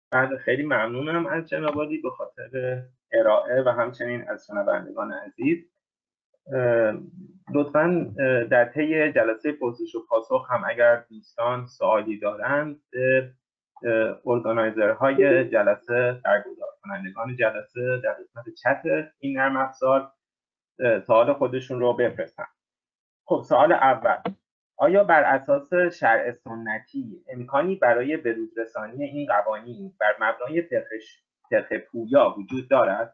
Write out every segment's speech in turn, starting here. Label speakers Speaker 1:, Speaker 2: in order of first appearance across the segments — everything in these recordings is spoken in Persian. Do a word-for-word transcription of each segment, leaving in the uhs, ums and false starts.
Speaker 1: بله، خیلی ممنونم از جناب عالی به خاطر ارائه و همچنین از شنوندگان عزیز. لطفاً در طی جلسه پرسش و پاسخ هم اگر دوستان سوالی دارند به ارگانایزرهای جلسه، برگزار کنندگان جلسه در قسمت چت این نرم افزار سوال خودشون رو بفرستن. خب سوال اول: آیا بر اساس شرع سنتی امکانی برای بروزرسانی این قوانین بر مبنای فقه پویا وجود دارد؟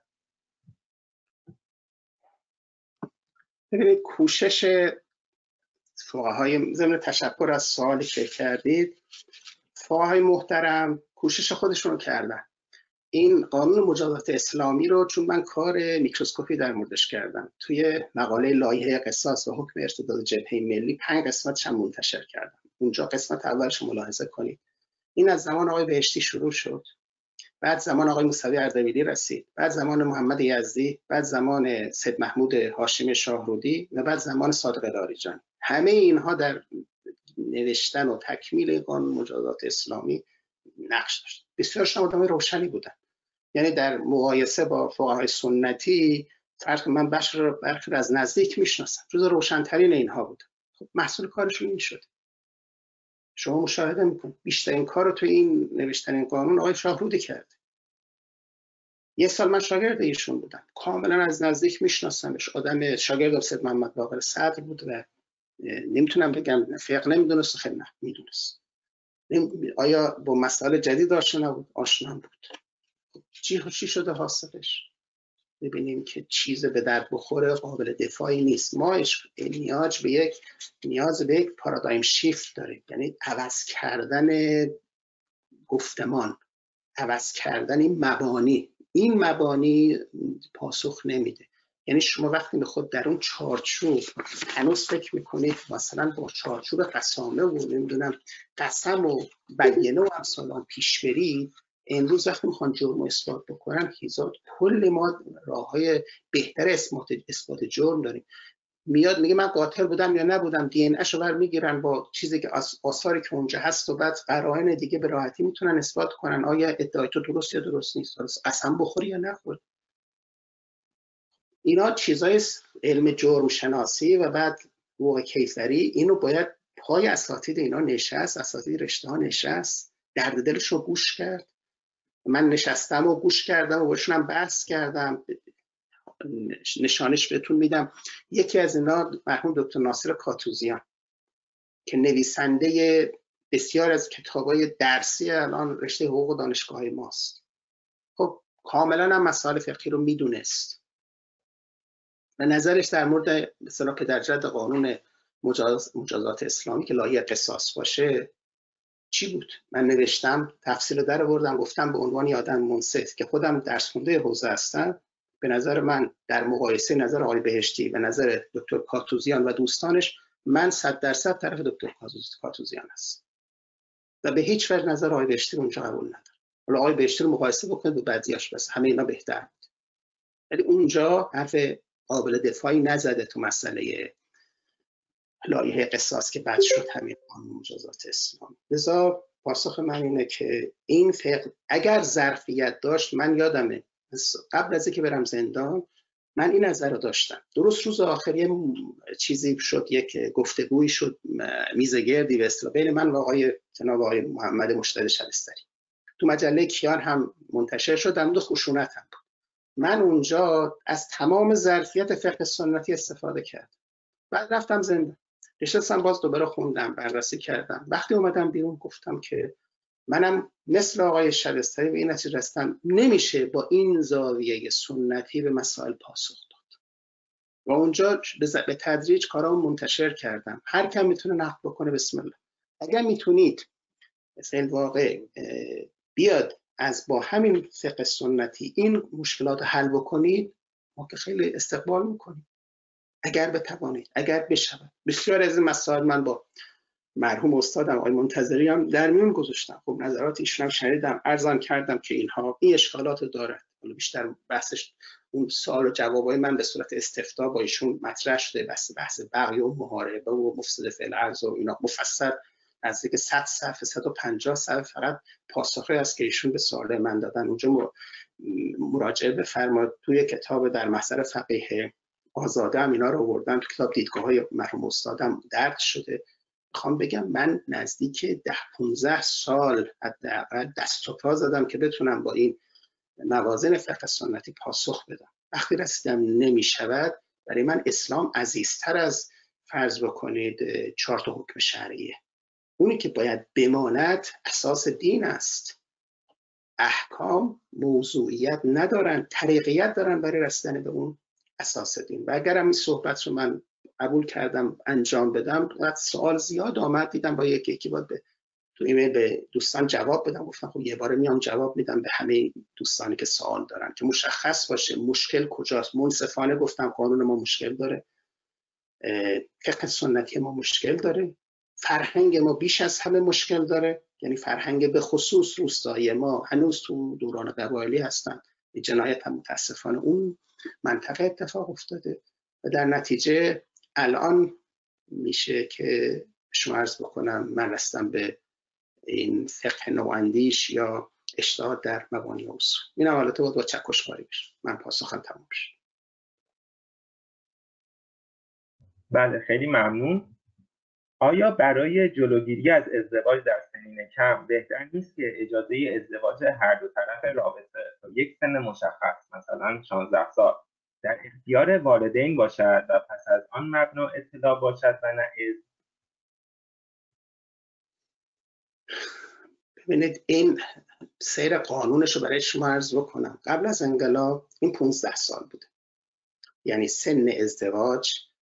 Speaker 2: ببینید، کوشش فقهای، ضمن تشکر از سوالی که کردید، فقهای محترم کوشش خودشون رو کردن. این قانون مجازات اسلامی رو، چون من کار میکروسکوپی در موردش کردم، توی مقاله لایحه قصاص و حکم ارتداد جبهه ملی پنج قسمتش هم منتشر کردم. اونجا قسمت اولش رو ملاحظه کنید. این از زمان آقای بهشتی شروع شد، بعد زمان آقای موسوی اردبیلی رسید، بعد زمان محمد یزدی، بعد زمان سید محمود هاشمی شاهرودی و بعد زمان صادق لاریجانی. همه اینها در نوشتن و تکمیل قانون مجازات اسلامی نقش داشت. بسیارشون آدمای روشنی بودن. یعنی در مقایسه با فقهای سنتی فرق من بخش رو برخی از نزدیک میشناسم، جز روشنترین اینها بود. خب محصول کارشون این شد. شما مشاهده میکنید بیشترین کار رو تو این نوشتن این قانون آقای شاهرودی کرد. یه سال من شاگرد ایشون بودم، کاملا از نزدیک میشناسمش. آدم شاگرد سید محمد باقر صدر بود و نمیتونم بگم فقه نمیدونست، خیلی نه میدونست. آیا با مسائل جدید آشنا بود؟ آشنا بود. چی چی شده حاصلش؟ ببینیم که چیز به درد بخوره قابل دفاعی نیست. ما نیاز به یک نیاز به یک پارادایم شیفت داریم، یعنی عوض کردن گفتمان، عوض کردن این مبانی. این مبانی پاسخ نمیده. یعنی شما وقتی به خود در اون چارچوب هنوز فکر میکنید مثلا با چارچوب قسامه و نمیدونم قسم و بیانه و امثال پیش برید، امروز وقتی میخوان جرم و اثبات بکنن هزار کل ما راههای بهتر اثبات اثبات جرم داریم. میاد میگه من قاتل بودم یا نبودم، دی ان اشو بر میگیرن با چیزی که آثاری که اونجا هست و بعد قرائن دیگه به راحتی میتونن اثبات کنن آیا ادعای تو درست یا درست نیست، قسم بخوری یا نخوری. اینا چیزای علم جرم شناسی و بعد حقوق کیفری، اینو باید پای اساتید اینا نشست، اساتید رشته ها نشست، درد دلش رو گوش کرد. من نشستم و گوش کردم و باشون هم بحث کردم. نشانش بهتون میدم. یکی از اینا مرحوم دکتر ناصر کاتوزیان که نویسنده بسیار از کتابای درسی الان رشته حقوق دانشگاه ماست. خب کاملا هم مسائل فقهی رو میدونست و نظرش در مورد مثلا پدرجد قانون مجاز، مجازات اسلامی که لایحه قصاص باشه چی بود؟ من نوشتم، تفصیل در آوردم، گفتم به عنوان یه آدم منصف که خودم درس خونده حوزه هستم، به نظر من در مقایسه نظر آقای بهشتی و نظر دکتر کاتوزیان و دوستانش، من صد درصد طرف دکتر کاتوزیان هست و به هیچ وجه نظر آقای بهشتی اونجا قبول ندارم. حالا آقای بهشتی رو مقایسه بکنید با بعضیاش، بس همه اینا بهتر بود، ولی اونجا حرف قابل دفاعی نزده تو مسئله لایحه قصاص که بعد شد همین قانون مجازات اسلامی. لذا پاسخ من اینه که این فقه اگر ظرفیت داشت، من یادمه قبل از اینکه برم زندان من این نظر رو داشتم. درست روز آخری چیزی شد، یک گفتگویی شد میزگردی به اصطلاح بین من و آقای جناب آقای محمد مجتهد شبستری، تو مجله کیان هم منتشر شد، در مورد خشونت هم بود. من اونجا از تمام ظرفیت فقه سنتی استفاده کردم. بعد رفتم زندان، نشستم باز دوباره خوندم، بررسی کردم. وقتی اومدم بیرون گفتم که منم مثل آقای شبستری به این نتیجه رسیدم نمیشه با این زاویه سنتی به مسائل پاسخ داد و اونجا به تدریج کارامو منتشر کردم. هر کم میتونه نقد بکنه، بسم الله. اگر میتونید مثل واقع بیاد از با همین فقه سنتی این مشکلات رو حل بکنید، ما که خیلی استقبال میکنیم. اگر بتوانید، اگر بشود. بسیار از این مسائل من با مرحوم استادم آقای منتظری هم در میون گذاشتم. خب نظرات ایشون هم شنیدم، عرضم کردم که اینها این اشکالات داره. حالا بیشتر بحثش اون سوال و جوابای من به صورت استفتاء با ایشون مطرح شده، بحث بحث بغی و محاربه و مفسد فعل ارض و اینا مفصل نزدیک صد صفحه صد و پنجاه صفحه فقط پاسخی است که ایشون به سوال من دادن. اونجا مراجعه بفرمایید. توی کتاب در محضر فقیه آزاده هم اینا رو آوردن، تو کتاب دیدگاه‌های مرحوم استادم درد شده. میخوام بگم من نزدیک ده پانزده سال حداقل دست و پا زدم که بتونم با این موازین فقه سنتی پاسخ بدم. وقتی رسیدم نمیشود، برای من اسلام عزیزتر از فرض بکنید چهار تا حکم شرعیه. اونی که باید بماند اساس دین است. احکام موضوعیت ندارن، طریقیت دارن برای رسیدن به اون اساس دین. و اگرم این صحبت رو من قبول کردم انجام بدم، بعد سوال زیاد آمد، دیدم با یکی یکی باید به تو ایمیل به دوستان جواب بدم. گفتم خب یه بار میام جواب میدم به همه دوستانی که سوال دارن که مشخص باشه مشکل کجاست. منصفانه گفتم قانون ما مشکل داره، فقه سنتی ما مشکل داره، فرهنگ ما بیش از همه مشکل داره. یعنی فرهنگ به خصوص روستایی ما هنوز تو دوران قبایلی هستن. جنایت هم متاسفانه اون منطقه اتفاق افتاده و در نتیجه الان میشه که شما عرض بکنم من رستم به این فقه نواندیش یا اجتهاد در مبانی اصول. این حالت بود با چکشکاری بشه. من پاسخم تموم شد.
Speaker 1: بله خیلی ممنون. آیا برای جلوگیری از ازدواج در سنین کم بهتر نیست که اجازه ازدواج هر دو طرف رابطه تا یک سن مشخص مثلا شانزده سال در اختیار والدین باشد و پس از آن مبنا اطلاع باشد و نه اذن؟
Speaker 2: ببینید این سیر قانونش رو برای شما عرض بکنم. قبل از انقلاب این پانزده سال بوده. یعنی سن ازدواج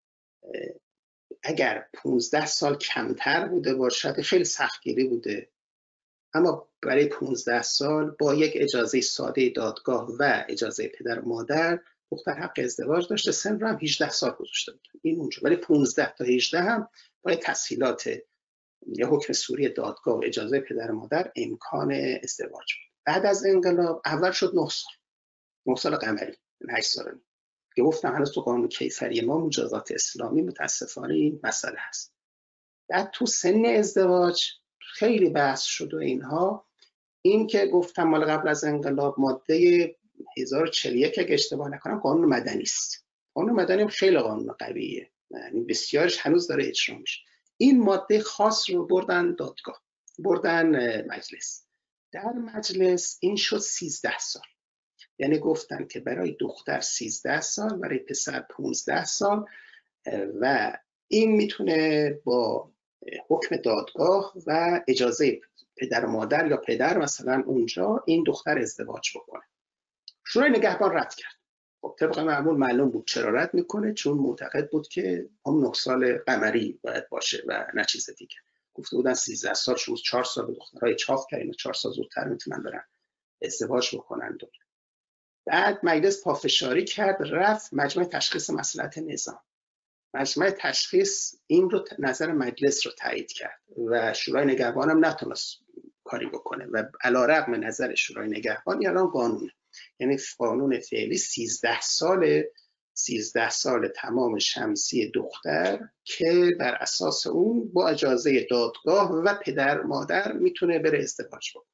Speaker 2: اگر پانزده سال کمتر بوده باشد خیلی سختگیری بوده، اما برای پانزده سال با یک اجازه ساده دادگاه و اجازه پدر و مادر دختر حق ازدواج داشته. سن رو هم هجده سال گذاشته بود. این اونجا. ولی پانزده تا هجده هم با تسهیلات یا حکم سوری دادگاه و اجازه پدر و مادر امکان ازدواج بود. بعد از انقلاب اول شد نه سال. نه سال قمری، هشت سال. که گفتم هنوز تو قانون کیفری ما مجازات اسلامی متاسفانه این مسئله هست. بعد تو سن ازدواج خیلی بحث شد و اینها. این که گفتم مال قبل از انقلاب ماده هزار و چهل و یک اگه اشتباه نکنم قانون مدنی است. قانون مدنی خیلی قانون قویه، یعنی بسیارش هنوز داره اجرا میشه. این ماده خاص رو بردن دادگاه، بردن مجلس. در مجلس این شد سیزده سال. یعنی گفتن که برای دختر سیزده سال، برای پسر پانزده سال و این میتونه با حکم دادگاه و اجازه پدر و مادر یا پدر مثلا اونجا این دختر ازدواج بکنه. شورای نگهبان رد کرد. خب طبق معمول معلوم بود چرا رد میکنه، چون معتقد بود که هم نه سال قمری باید باشه و نه چیز دیگه. گفته بودن سیزده سال شد، چهار سال به دخترای چاق کردن، چهار سال زودتر میتونن برن ازدواج بکنن. دو. بعد مجلس پافشاری کرد، رفت مجمع تشخیص مصلحت نظام. مجمع تشخیص این رو نظر مجلس رو تایید کرد و شورای نگهبان هم نتونست کاری بکنه و علیرغم نظر شورای نگهبان الان قانون، یعنی قانون فعلی سیزده سال سیزده سال تمام شمسی دختر که بر اساس اون با اجازه دادگاه و پدر مادر میتونه بره ازدواج بکنه.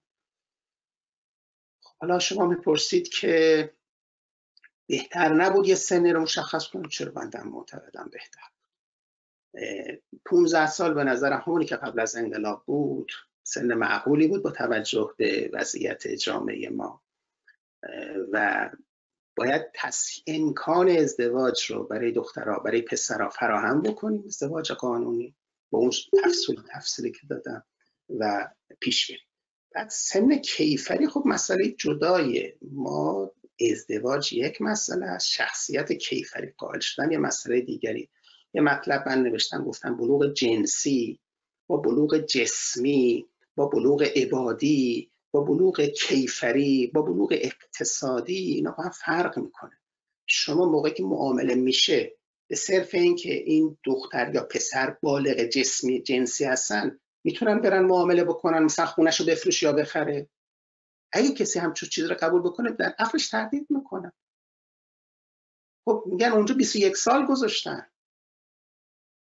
Speaker 2: حالا شما میپرسید که بهتر نبود یه سنی رو مشخص کنیم؟ چرا بندم معتقدم بهتر. پانزده سال به نظر همونی که قبل از انقلاب بود سن معقولی بود با توجه به وضعیت جامعه ما و باید امکان ازدواج رو برای دخترها برای پسرها فراهم بکنیم، ازدواج قانونی با اون تفصیل تفصیلی که دادم و پیش بریم. بعد سن کیفری خب مسئله جداییه. ما ازدواج یک مسئله است، شخصیت کیفری قائل شدن یه مسئله دیگری. یه مطلب من نوشتم گفتم بلوغ جنسی با بلوغ جسمی با بلوغ عبادی با بلوغ کیفری با بلوغ اقتصادی اینا با هم فرق میکنه. شما موقعی که معامله میشه به صرف این که این دختر یا پسر بالغ جسمی جنسی هستن میتونن برن معامله بکنن، مثلا خونه‌شو بفروش یا بخره. اگه کسی همچون چیز رو قبول بکنه در عقلش تردید میکنه. خب میگن اونجا بیست و یک سال گذاشتن.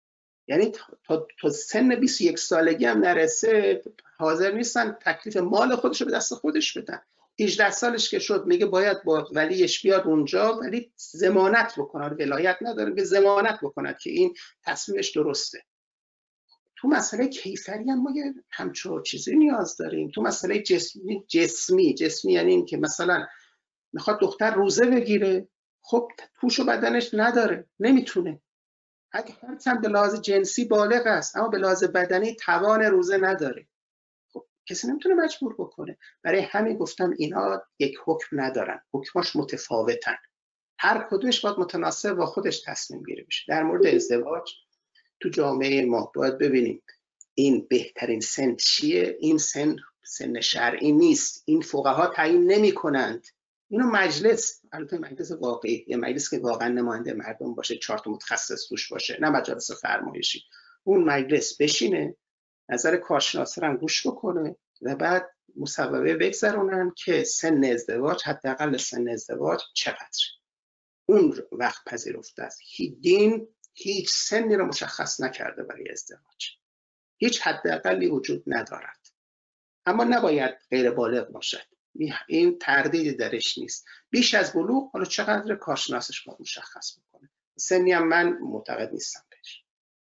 Speaker 2: یعنی تا, تا سن بیست و یک سالگی هم نرسه حاضر نیستن تکلیف مال خودش رو به دست خودش بدن. هجده سالش که شد میگه باید با ولیش بیاد اونجا، ولی ضمانت بکنه، ولایت نداره که ضمانت بکنه که این تصمیمش درسته. تو مسئله کیفری هم ما یه همچون چیزی نیاز داریم. تو مسئله جسمی جسمی جسمی یعنی این که مثلا میخواد دختر روزه بگیره، خب توش و بدنش نداره، نمیتونه. اگه هرچند به لحاظ جنسی بالغ است اما به لحاظ بدنی توان روزه نداره، خب کسی نمیتونه مجبور بکنه. برای همین گفتم اینا یک حکم ندارن، حکماش متفاوتن، هر کدومش باید متناسب با خودش تصمیم گیری بشه. در مورد ازدواج تو جامعه ما باید ببینیم این بهترین سن چیه. این سن سن شرعی نیست، این فقها تعیین نمی کنند، اینو مجلس، البته مجلس واقعی، یه مجلس که واقعا نماینده مردم باشه، چهار تا متخصص توش باشه، نه مجالس فرمایشی. اون مجلس بشینه، نظر کارشناسا هم گوش بکنه و بعد مصوبه بگذرونن که سن ازدواج، حداقل سن ازدواج چقدر. اون وقت پذیرفته است. دین هیچ سنی رو مشخص نکرده برای ازدواج، هیچ حداقلی وجود ندارد، اما نباید غیر بالغ باشد، این تردیدی درش نیست. بیش از بلوغ حالا چقدر کارشناسش باید مشخص میکنه. سنی هم من معتقد نیستم بهش.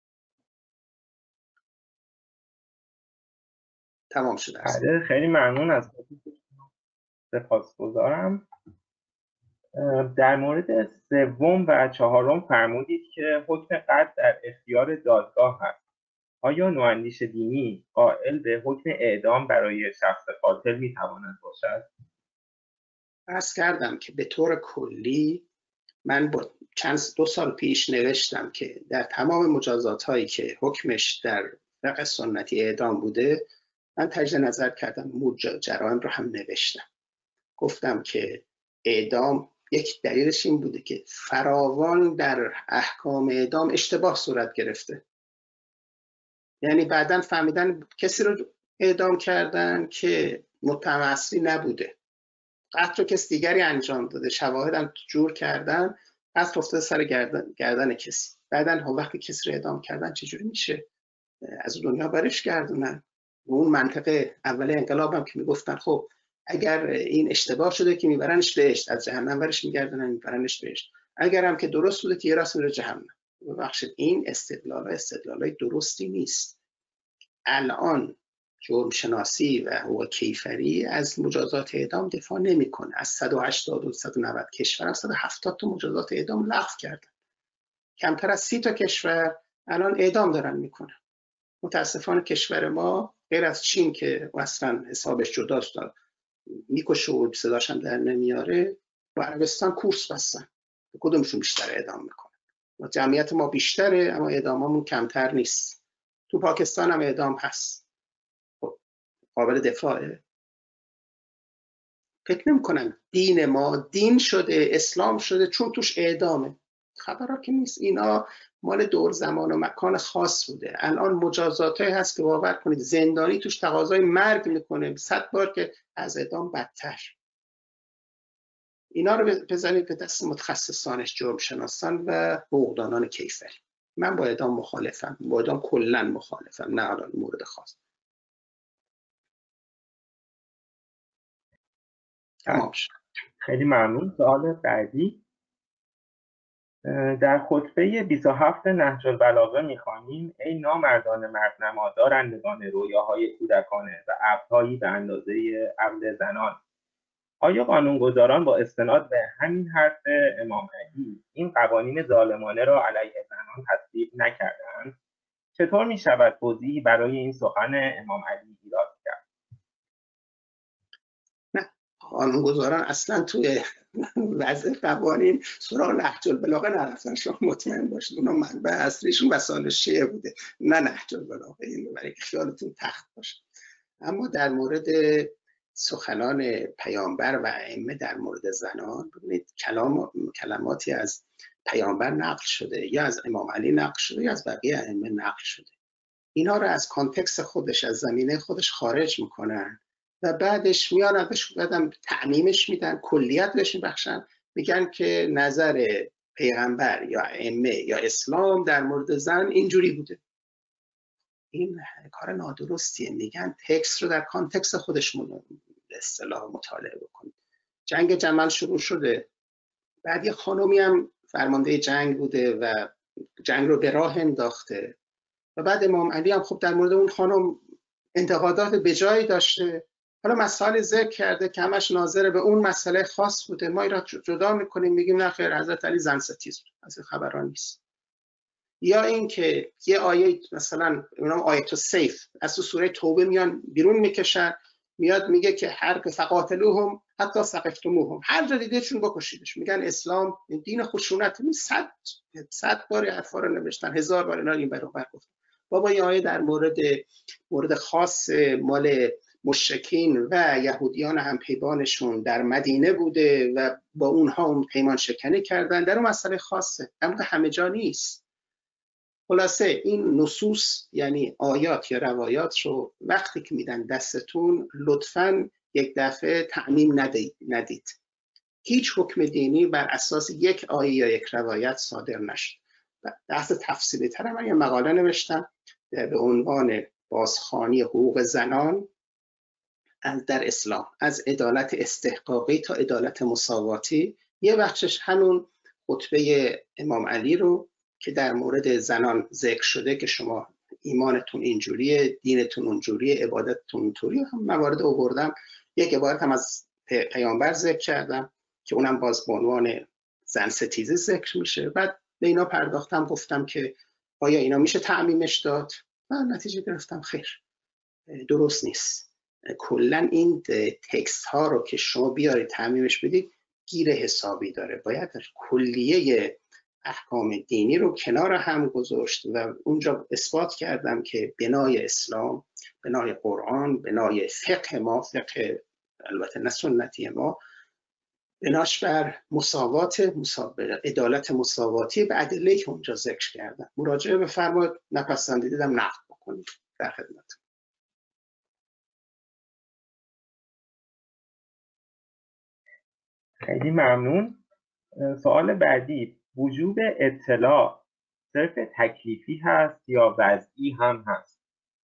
Speaker 2: تمام شده است.
Speaker 1: خیلی ممنون از سپاسگزارم. در مورد سوم و چهارم فرمودید که حکم قطع در اختیار دادگاه هست. آیا نواندیش دینی قائل به حکم اعدام برای شخص قاتل میتواند باشد؟
Speaker 2: عرض کردم که به طور کلی من با چند دو سال پیش نوشتم که در تمام مجازات هایی که حکمش در فقه سنتی اعدام بوده، من تجدید نظر کردم، جرائم رو هم نوشتم. گفتم که اعدام یک دلیلش این بوده که فراوان در احکام اعدام اشتباه صورت گرفته. یعنی بعداً فهمیدن کسی رو اعدام کردن که متهم اصلی نبوده، قتل رو کسی دیگری انجام داده، شواهد هم جور کردن، قتل افتاده سر گردن, گردن کسی. بعداً وقتی کسی رو اعدام کردن چجوری میشه از دنیا برش گردونن؟ اون منطقه اول انقلاب هم که میگفتن خب اگر این اشتباه شده که میبرنش بهشت، از جهنم برش میگردونن میبرنش بهشت، اگر هم که درست بوده که یه راست میره جهنم. ببخشید این استدلال استدلالای درستی نیست. الان جرم شناسی و حقوق کیفری از مجازات اعدام دفاع نمیکنه. از صد و هشتاد و صد و نود کشور صد و هفتاد تا مجازات اعدام لغو کردن. کمتر از سی تا کشور الان اعدام دارن میکنن. متاسفانه کشور ما غیر از چین که اصلا حسابش جداست، میکشه و صداش هم در نمیاره، با عربستان کورس بستن کدومشون بیشتر اعدام میکنه. جمعیت ما بیشتره اما اعداممون کمتر نیست. تو پاکستان هم اعدام هست. خب قابل دفاعه؟ فکر نمی کنم دین ما دین شده، اسلام شده چون توش اعدامه. خبرها که نیست. اینا مال دور زمان و مکان خاص بوده. الان مجازاتایی هست که باور کنید زندانی توش تقاضای مرگ میکنه صد بار که از اعدام بدتر. اینا رو بزنید به دست متخصصانش، جرم شناسان و حقوقدانان کیفری. من با اعدام مخالفم، با اعدام کلا مخالفم، نه الان مورد خاص. تمام شد.
Speaker 1: خیلی ممنون. سوال بعدی، در خطبه بیست و هفت نهج البلاغه می‌خوانیم ای نامردان مردنما دارندگان رویاهای کودکانه و عقل‌هایی به اندازه عقل زنان. آیا قانونگذاران با استناد به همین حرف امام علی این قوانین ظالمانه را علیه زنان تصویب نکردند؟ چطور می شود توضیحی برای این سخن امام علی ایراد کرد؟
Speaker 2: نه، قانونگذاران اصلا توی وضع قوانین سراغ نهج البلاغه نرفتن. شما مطمئن باشید اونا منبع اصلیشون وسائل شیعه بوده، نه نهج البلاغه. این برای که خیالتون تخت باشه. اما در مورد سخنان پیامبر و ائمه در مورد زنان، ببینید کلام کلماتی از پیامبر نقل شده، یا از امام علی نقل شده، یا از بقیه ائمه نقل شده. اینا رو از کانتکست خودش، از زمینه خودش خارج میکنن و بعدش میان ازش بعدم تعمیمش میدن، کلیت بهش میبخشن، میگن که نظر پیغمبر یا ائمه یا اسلام در مورد زن اینجوری بوده. این کار نادرستیه. میگن تکست رو در کانتکست خودش به اصطلاح مطالعه بکنید. جنگ جمل شروع شده، بعد یه خانومی هم فرمانده جنگ بوده و جنگ رو به راه انداخته و بعد امام علی هم خب در مورد اون خانم انتقادات بجایی داشته. حالا مسائل ذکر کرده که همش ناظر به اون مسئله خاص بوده. ما این را جدا میکنیم، میگیم نه خیر، حضرت علی زن ستیز بود، از این خبران نیست. یا این که یه آیه مثلا اونم آیه تو سیف از تو سوره توبه میان بیرون میکشن، میاد میگه که هر که فقاتلوهم حتی سقفتموهم، هر جا دیدهشون بکشیدش. میگن اسلام دین خشونت. این صد صد بار حرفا رو نوشتن، هزار بار اینا این برابر گفتن. بابا این آیه در مورد مورد خاص مال مشرکین و یهودیان هم پیمانشون در مدینه بوده و با اونها اون پیمان شکنی کردن، در اون مسئله خاصه، اما همه جا نیست. خلاصه این نصوص یعنی آیات یا روایات رو وقتی که میدن دستتون لطفاً یک دفعه تعمیم ندید. ندید. هیچ حکم دینی بر اساس یک آیه یا یک روایت صادر نشد. بحث تفصیلی تر من یه مقاله نوشتم به عنوان بازخوانی حقوق زنان در اسلام، از عدالت استحقاقی تا عدالت مساواتی. یه بخشش همون خطبه امام علی رو که در مورد زنان ذکر شده که شما ایمانتون اینجوریه، دینتون اونجوریه، عبادتتون اونطوریه، هم موارد آوردم. یک عبارت هم از پیامبر ذکر کردم که اونم باز به عنوان زن ستیزه ذکر میشه. بعد به اینا پرداختم، گفتم که آیا اینا میشه تعمیمش داد؟ و نتیجه گرفتم خیر، درست نیست. کلا این تکست ها رو که شما بیارید تعمیمش بدید گیر حسابی داره. باید کلیه احکام دینی رو کنار هم گذاشت و اونجا اثبات کردم که بنای اسلام، بنای قرآن، بنای فقه ما، فقه البته نه سنتی ما، بناش بر مساوات، عدالت مساواتی به ادله که اونجا ذکر کردم. مراجعه بفرمایید، نپسندیدم نقد بکنید. در خدمت.
Speaker 1: خیلی ممنون. سوال بعدی، وجوب اطلاع صرف تکلیفی هست یا وضعی هم هست؟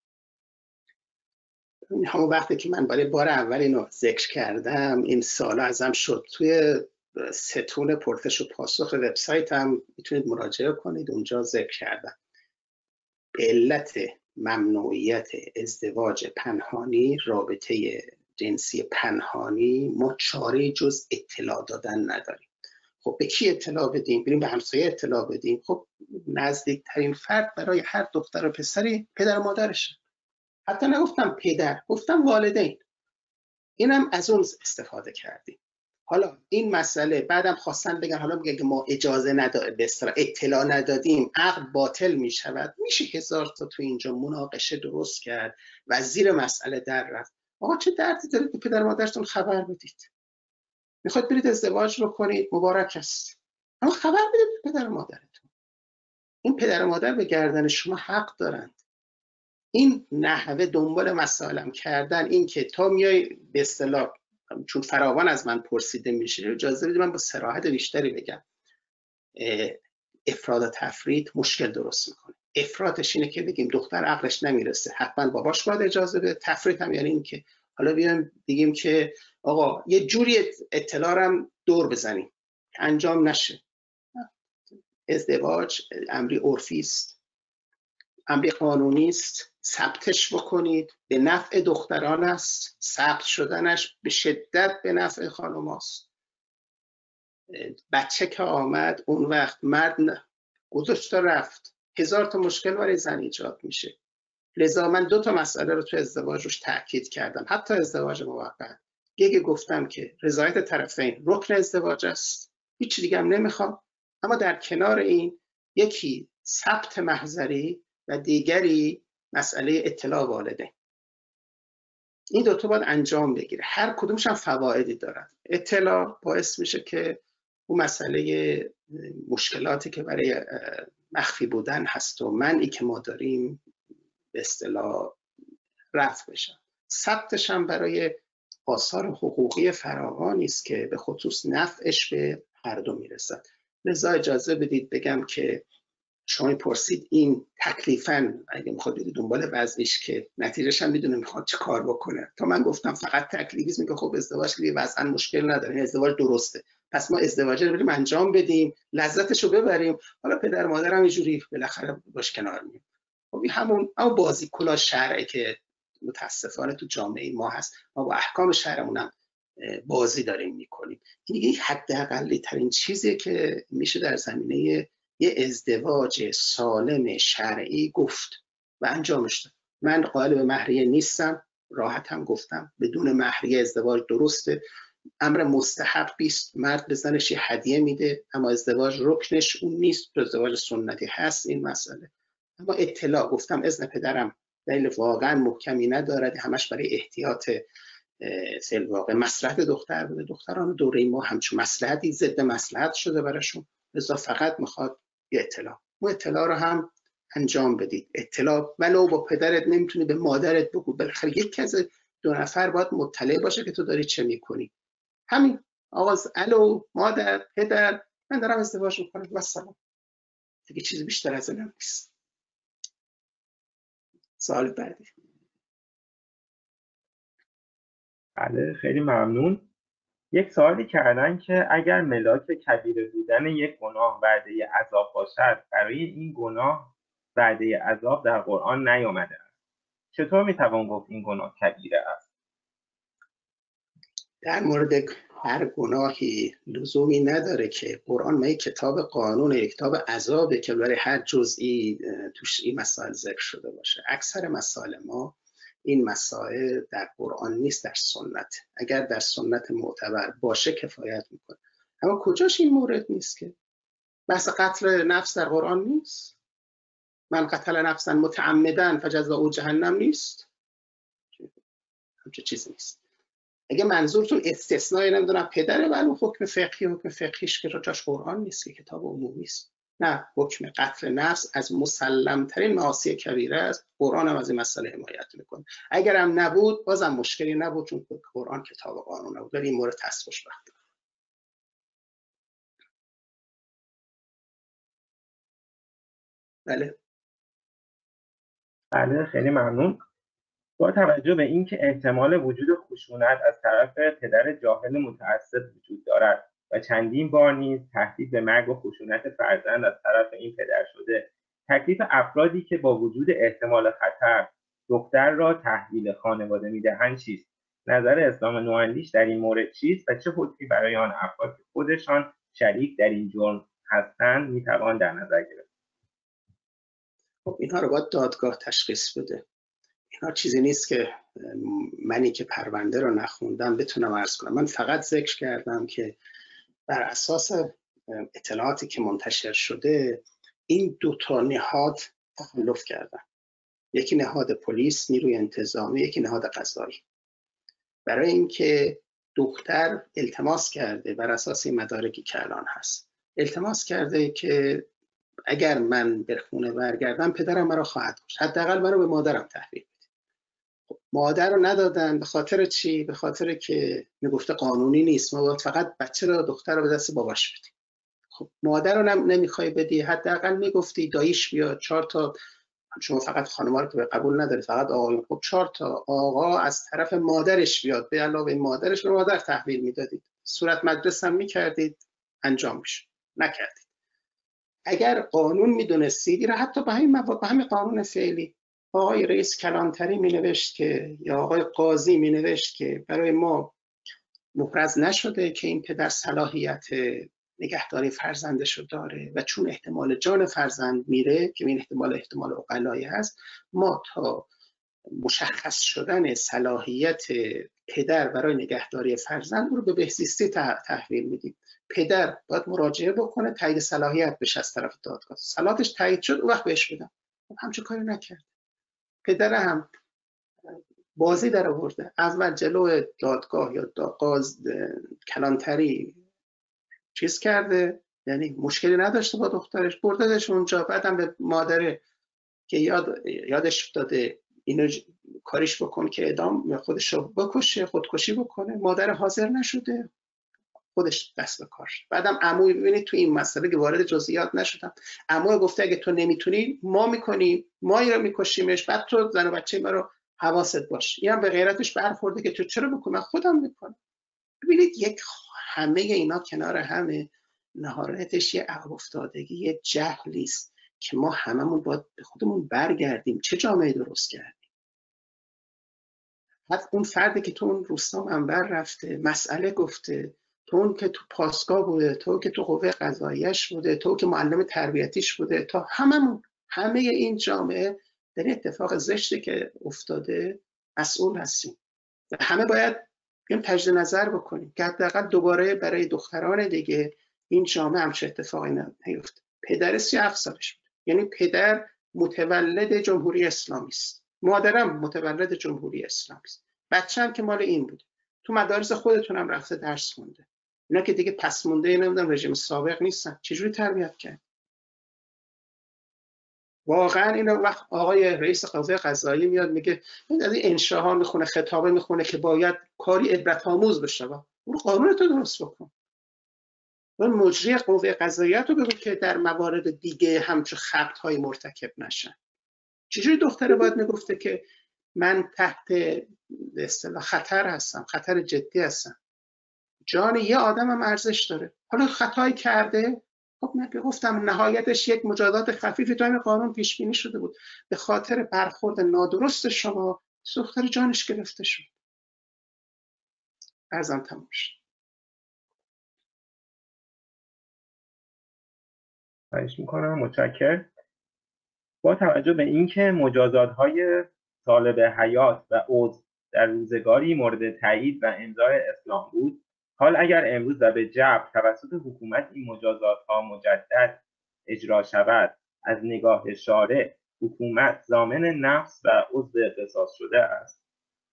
Speaker 2: همون وقتی که من برای بار اول اینو ذکر کردم، این سوال ازم شد، توی ستون پرسش و پاسخ وبسایت هم میتونید مراجعه کنید، اونجا ذکر کردم. به علت ممنوعیت ازدواج پنهانی، رابطه جنسی پنهانی، ما چاره جز اطلاع دادن نداریم. خب به کی اطلاع بدیم؟ بریم به همسایه اطلاع بدیم؟ خب نزدیکترین فرد برای هر دختر و پسری پدر و مادرشه. حتی نگفتم پدر، گفتم والدین. اینم از اون استفاده کردیم. حالا این مسئله بعدم خواستن بگن حالا میگه که ما اجازه نداره، به اصطلاح اطلاع ندادیم، عقد باطل میشود. میشه هزار تا تو اینجا مناقشه درست کرد و زیر مسئله در رفت. آقا چه دردی دارید به پدر مادرتون خبر بدید؟ میخواید برید ازدواج بکنید، مبارک است، اما خبر بدید به پدر مادرتون. این پدر و مادر به گردن شما حق دارند. این نحوه دنبال مسائلم کردن، این که تا میای به اصطلاح، چون فراوان از من پرسیده میشه، اجازه بدید من با صراحت بیشتری بگم، افراد و تفرید مشکل درست میکنه. افرادش اینه که بگیم دختر عقلش نمیرسه، حتما باباش باید اجازه بده. تفرید هم یعنی این که حالا بیایم بگیم که آقا یه جوری اطلاع هم دور بزنیم انجام نشه. ازدواج امری عرفی است، امری قانونی است، ثبتش بکنید، به نفع دختران است، ثبت شدنش به شدت به نفع خانم است. بچه که آمد اون وقت مرد گذاشت رفت، هزار تا مشکل برای زن ایجاد میشه. لذا من دو تا مسئله رو تو ازدواج روش تاکید کردم، حتی ازدواج موقت. یکی گفتم که رضایت طرفین رکن ازدواج است، هیچ دیگه هم نمیخوام، اما در کنار این یکی ثبت محضری و دیگری مسئله اطلاع والدین. این دو تا باید انجام بگیره، هر کدومش هم فوایدی دارن. اطلاع باعث میشه که اون مسئله مشکلاتی که برای مخفی بودن هست و منعی که ما داریم به اصطلاح رفع بشن. ثبتش هم برای آثار حقوقی فراوانی است که به خصوص نفعش به هر دو میرسد. لذا اجازه بدید بگم که شما پرسید این تکلیفاً اگه میخواد بری دنبال وضعش که نتیجهش هم میدونه میخواد چه کار بکنه. تا من گفتم فقط تکلیفیسم که خب ازدواج که وضعاً مشکل نداره، این ازدواج درسته، پس ما ازدواج رو بریم انجام بدیم، لذتش رو ببریم، حالا پدر مادر هم اینجوری بالاخره باش کنار میام. خب این همون اما بازیکن شرعی که متاسفانه تو جامعه ما هست، ما با احکام شرعمون هم بازی داریم میکنیم. این یک حداقلی ترین چیزیه که میشه در زمینه یه ازدواج سالم شرعی گفت و انجامش داد. من قائل به مهریه نیستم، راحت هم گفتم بدون مهریه ازدواج درسته، امر مستحبی است، مرد به زنش هدیه میده، اما ازدواج رکنش اون نیست، تو ازدواج سنتی هست این مسئله. اما اطلاع گفتم اذن پدرم دلیل واقعا محکمی ندارد، همش برای احتیاط فعل واقع مصلحت دختر بوده. دختران دوره ما همچون مصلحتی ضد مصلحت شده براشون، لذا فقط میخواد یه اطلاع. اون اطلاع رو هم انجام بدید. اطلاع ولو با پدرت نمیتونی به مادرت بگو، بالاخره یک از دو نفر باید مطلع باشه که تو داری چه میکنی. همین آغاز الو مادر پدر من دارم ازدواج میکنم و سلام، دیگه چیزی بیشتر از این نیست. سوال بعدی.
Speaker 1: بله خیلی ممنون. یک سوالی کردن که اگر ملاک کبیره بودن یک گناه وعده عذاب باشد، برای این گناه وعده عذاب در قرآن نیامده است، چطور میتوان گفت این گناه کبیره است؟
Speaker 2: در مورد هر گناهی لزومی نداره که قرآن ما یک کتاب قانون، یک کتاب عذابه که برای هر جزئی توش این مسائل ذکر شده باشه. اکثر مسائل ما این مسائل در قرآن نیست، در سنت. اگر در سنت معتبر باشه کفایت میکنه. اما کجاش این مورد نیست که بحث قتل نفس در قرآن نیست؟ من قتل نفسا متعمدا فجزاؤه جهنم نیست؟ همچه چیزی نیست. اگه منظورتون استثنایی نمیدونم پدره، ولی حکم فقهی حکم فقهیش که جاش قرآن نیست، که کتاب عمومی است. نه، حکم قتل نفس از مسلم ترین معاصی کبیره است. قرآن هم از این مسئله حمایت میکنه. اگر هم نبود بازم مشکلی نبود، چون قرآن کتاب قانون نبود. ولی این مورد هست خوشبختانه. بله
Speaker 1: بله خیلی ممنون. با توجه به اینکه احتمال وجود خشونت از طرف پدر جاهل متعصب وجود دارد و چندین بار نیز تهدید به مرگ و خشونت فرزند از طرف این پدر شده، تکلیف افرادی که با وجود احتمال خطر دختر را تحویل خانواده میدهند چیست؟ نظر اسلام نواندیش در این مورد چیست و چه حکمی برای آن افراد که خودشان شریک در این جرم هستند میتوان در نظر گرفت؟
Speaker 2: خب اینها رو باید دادگاه تشخیص بده. اینا چیزی نیست که منی که پرونده رو نخوندم بتونم عرض کنم. من فقط ذکر کردم که بر اساس اطلاعاتی که منتشر شده این دو تا نهاد تخلف کردن. یکی نهاد پلیس، نیروی انتظامی، یکی نهاد قضایی. برای اینکه دختر التماس کرده بر اساس این مدارکی که الان هست، التماس کرده که اگر من به خونه برگردم پدرم مرا خواهد کشت، حداقل مرا به مادرم تحویل بده. مادر رو ندادن. به خاطر چی؟ به خاطر که میگفته قانونی نیست، ما باید فقط بچه رو، دختر رو به دست باباش بدیم. خب مادر رو نمیخوای بدی، حداقل میگفتی داییش بیاد، چهار تا، شما فقط خانم‌ها رو که به قبول نداری، فقط آقایون، خب چهار تا آقا از طرف مادرش بیاد، به علاوه مادرش به مادر تحویل میدادید. صورت مجلس هم میکردید، انجام میشه. نکردید. اگر قانون میدونستید، را حتی به همین مواد، به همین قانون فعلی، آقای رئیس کلانتری می نوشت که، یا آقای قاضی می نوشت که برای ما مفرض نشده که این پدر صلاحیت نگهداری فرزندش رو داره و چون احتمال جان فرزند میره، که این احتمال احتمال عقلایی هست، ما تا مشخص شدن صلاحیت پدر برای نگهداری فرزند رو به بهزیستی تحویل میدیم. پدر باید مراجعه بکنه، تایید صلاحیت بشه از طرف دادگاه. صلاحیتش تایید شد، اون وقت بهش بدم. همچون کاری نکرد. پدر هم بازی در آورده. اول جلو دادگاه یا قاضی کلانتری چیز کرده، یعنی مشکلی نداشته با دخترش، بردادش اونجا. بعدم به مادره که یاد یادش داده اینو کاریش بکن که اعدام خودش رو بکشه، خودکشی بکنه. مادر حاضر نشده، خودش دست به کار شد. بعدم عموی ببینید تو این مسئله که وارد جزئیات نشدم، عموی گفته اگه تو نمیتونی ما میکنیم، ما این رو میکشیمش، بعد تو زن و بچه ما رو حواست باش. اینم به غیرتش برخورده که تو چرا بکنی، من خودم میکنم. ببینید یک همه اینا کنار همه نهایتش یه عقب افتادگی، یه جهلی است که ما هممون باید به خودمون برگردیم چه جامعه درست کردیم. حتی اون فردی که تو اون روستا منبر رفته مسئله گفته، تو اون که تو پاسگاه بوده، تو که تو قوه قضاییش بوده، تو که معلم تربیتیش بوده، تا هممون همه این جامعه در این اتفاق زشتی که افتاده مسئول هستیم و همه باید بیان تجدید نظر بکنیم که حداقل دوباره برای دختران دیگه این جامعه همچه اتفاقی نیفته. پدر سی و هفت سالش بود، یعنی پدر متولد جمهوری اسلامی است، مادرم متولد جمهوری اسلامی است، بچه‌م که مال این بود، تو مدارس خودتونم رفته درس خونده. اینا که دیگه پس مونده نمیدونم رژیم سابق نیستن، چجوری تربیت کرد؟ واقعا این وقت آقای رئیس قوه قضاییه میاد میگه از این انشاها میخونه، خطابه میخونه که باید کاری عبرت آموز بشه، اون قانون تو درست بکن. اون مجری قوه قضاییه رو بگو که در موارد دیگه همچون خطاهای مرتکب نشن. چجوری دختره باید میگفته که من تحت به اصطلاح خطر هستم، خطر جدی هستم، جان یه آدم هم ارزش داره، حالا خطایی کرده، خب من گفتم نهایتش یک مجازات خفیفی تو همین قانون پیش بینی شده بود، به خاطر برخورد نادرست شما دختر جانش گرفته شد. ارزم تموم شد.
Speaker 1: خواهش میکنم، متشکرم. با توجه به اینکه مجازات‌های طالب حیات و عضو در روزگاری مورد تایید و امضای اسلام بود، حال اگر امروز و به جبر توسط حکومت این مجازات‌ها مجدد اجرا شود، از نگاه شارع حکومت ضامن نفس و عضو قصاص شده است.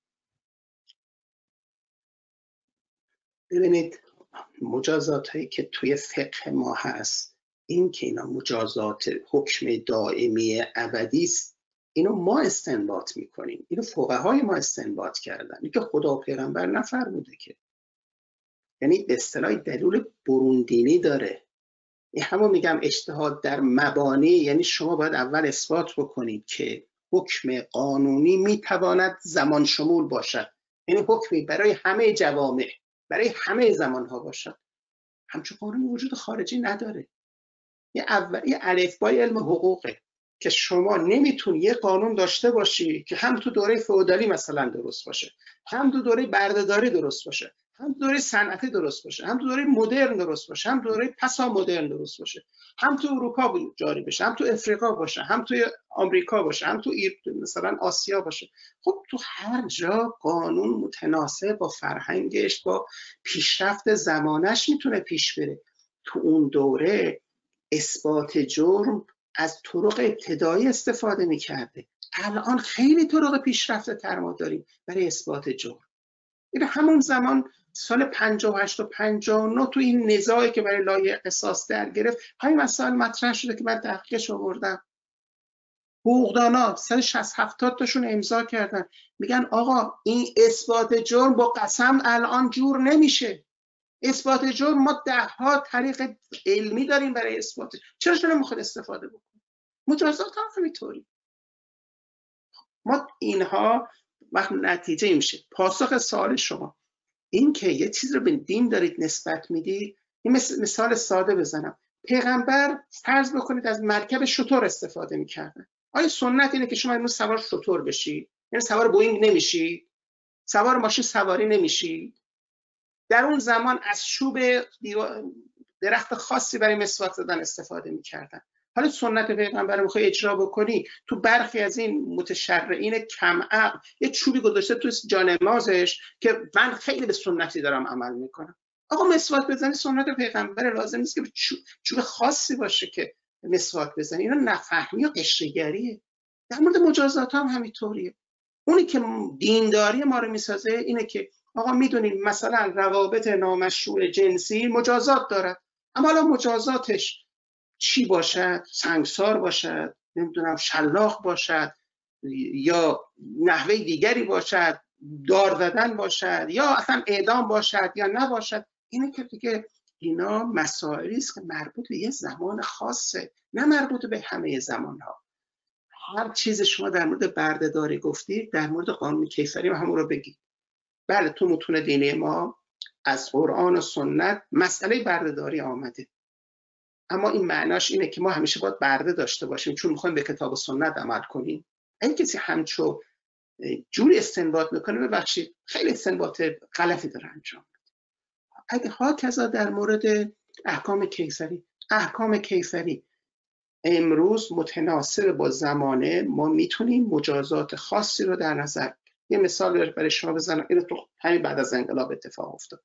Speaker 2: ببینید مجازات هایی که توی فقه ما هست، این که اینا مجازات حکم دائمی ابدی است، اینو ما استنباط میکنیم، اینو فقهای ما استنباط کردن، این که خدا و پیغمبر نفرموده که. یعنی به اصطلاح دلیل بروندینی داره. این همون میگم اجتهاد در مبانی، یعنی شما باید اول اثبات بکنید که حکم قانونی میتواند زمان شمول باشد، یعنی حکمی برای همه جوامع، برای همه زمانها باشد. همچون قانون وجود خارجی نداره. یه اولی الفبای علم حقوقه که شما نمیتونی یه قانون داشته باشی که هم تو دوره فئودالی مثلا درست باشه، هم تو دوره بردهداری درست باشه، هم تو دوره صنعتی درست باشه، هم تو دوره مدرن درست باشه، هم تو دوره پسا مدرن درست باشه، هم تو اروپا جاری بشه، هم تو افریقا باشه، هم تو آمریکا باشه، هم تو مثلا آسیا باشه. خب تو هر جا قانون متناسب با فرهنگش، با پیشرفت زمانش میتونه پیش بره. تو اون دوره اثبات جرم از طرق ابتدایی استفاده میکرده، الان خیلی طرق پیشرفته تر ما داریم برای اثبات جرم. این همون زمان سال پنجاه و هشت و پنجاه و نه تو این نزاعی که برای لایحه قصاص در گرفت، همین مسائل مطرح شده که من تحقیقش آوردم. حقوقدانا صد و شصت هفتاد تاشون امضا کردن، میگن آقا این اثبات جرم با قسم الان جور نمیشه. اثبات جرم ما ده ها طریق علمی داریم برای اثبات، چرا شما نمیخواد استفاده بکنید؟ مجازات هم همینطوری. ما اینها وقت نتیجه میشه. پاسخ سوال شما این که یه چیز رو به دین دارید نسبت میدید، این مثال ساده بزنم. پیغمبر فرض بکنید از مرکب شتر استفاده میکردن. آیا سنت اینه که شما امروز سوار شتر بشید؟ یعنی سوار بوئینگ نمیشید؟ سوار ماشین سواری نمیشید؟ در اون زمان از چوب درخت خاصی برای مسواک زدن استفاده میکردن. حالا سنت پیغمبر میخوای اجرا بکنی، تو برخی از این متشرعین کم عقل یه چوبی گذاشته تو جانمازش که من خیلی به سنتی دارم عمل میکنم. آقا مسواک بزنی سنت پیغمبر، لازم نیست که چوب, چوب خاصی باشه که مسواک بزنی. اینا نفهمی و قشرگریه. در مورد مجازات هم همینطوریه. اونی که دینداری ما رو میسازه اینه که آقا میدونیم مثلا روابط نامشروع جنسی مجازات دارد، اما حالا مجازاتش چی باشد؟ سنگسار باشد، نمیدونم شلاق باشد، یا نحوه دیگری باشد، دار زدن باشد، یا اصلا اعدام باشد یا نباشد، اینه که دیگه اینا مسائلی است که مربوط به یه زمان خاصه، نه مربوط به همه زمانها. هر چیز شما در مورد بردهداری گفتید، در مورد قانون کیفری همون رو بگید. بله تو متون دینی ما از قرآن و سنت مسئله بردهداری آمده، اما این معناش اینه که ما همیشه باید برده داشته باشیم چون میخوایم به کتاب و سنت عمل کنیم. اگه کسی همچو جوری استنباط میکنه، ببخشید خیلی استنباط غلطی داره انجام میده. اگه ها کذا در مورد احکام کیفری، احکام کیفری امروز متناسب با زمانه ما میتونیم مجازات خاصی رو در نظر. یه مثال برای شما بزنم، اینو تو همین بعد از انقلاب اتفاق افتاد.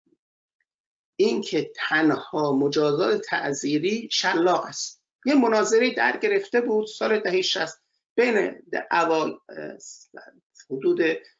Speaker 2: این که تنها مجازات تعزیری شلاق است. یه مناظره در گرفته بود سال دهه شصت بین اوای حدود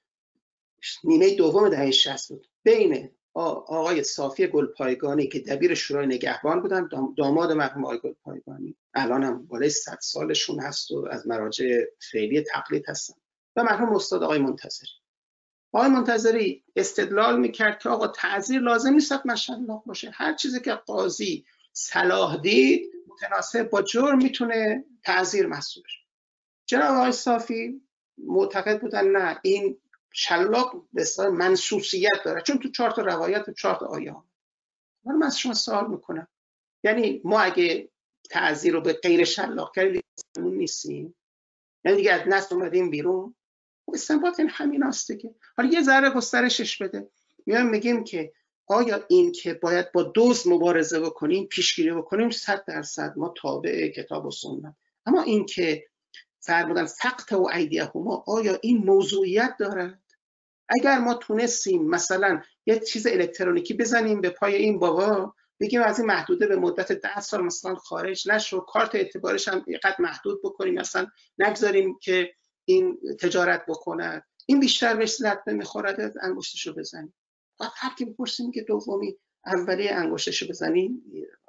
Speaker 2: نیمه دوم دهه شصت بود، بین آقای صافی گلپایگانی که دبیر شورای نگهبان بودن، داماد مرحوم آقای گلپایگانی، الان هم بالای صد سالشون هست و از مراجع فعلی تقلید هستن، و مرحوم استاد آقای منتظری. آقای منتظری استدلال میکرد که آقا تعزیر لازم نیست حتما شلاق باشه، هر چیزی که قاضی صلاح دید متناسب با جرم میتونه تعزیر محسوب بشه. جناب آقای صافی معتقد بودن نه، این شلاق به اصطلاح منسوسیت داره چون تو چهار تا روایت و چهار تا آیه. من از شما سوال میکنم، یعنی ما اگه تعزیر رو به غیر شلاق کردیم نیستیم؟ یعنی دیگه از نسل اومدیم بیرون؟ استنباط این همین است دیگه. حالا یه ذره گسترشش بده، میایم میگیم که آیا این که باید با دزد مبارزه بکنیم، پیشگیری بکنیم، صد درصد ما تابع کتاب و سنت. اما این که فرمودن فقط و ایدیهما، آیا این موضوعیت دارد؟ اگر ما تونستیم مثلا یه چیز الکترونیکی بزنیم به پای این بابا، بگیم از این محدوده به مدت ده سال مثلا خارج نشو، کارت اعتبارش هم اینقدر محدود بکنیم، مثلا نگذاریم که این تجارت بکنه، این بیشتر بهش لطمه میخورد انگشتشو بزنیم. بعد هر کی بپرسیم که دومی اولی انگشتشو بزنیم،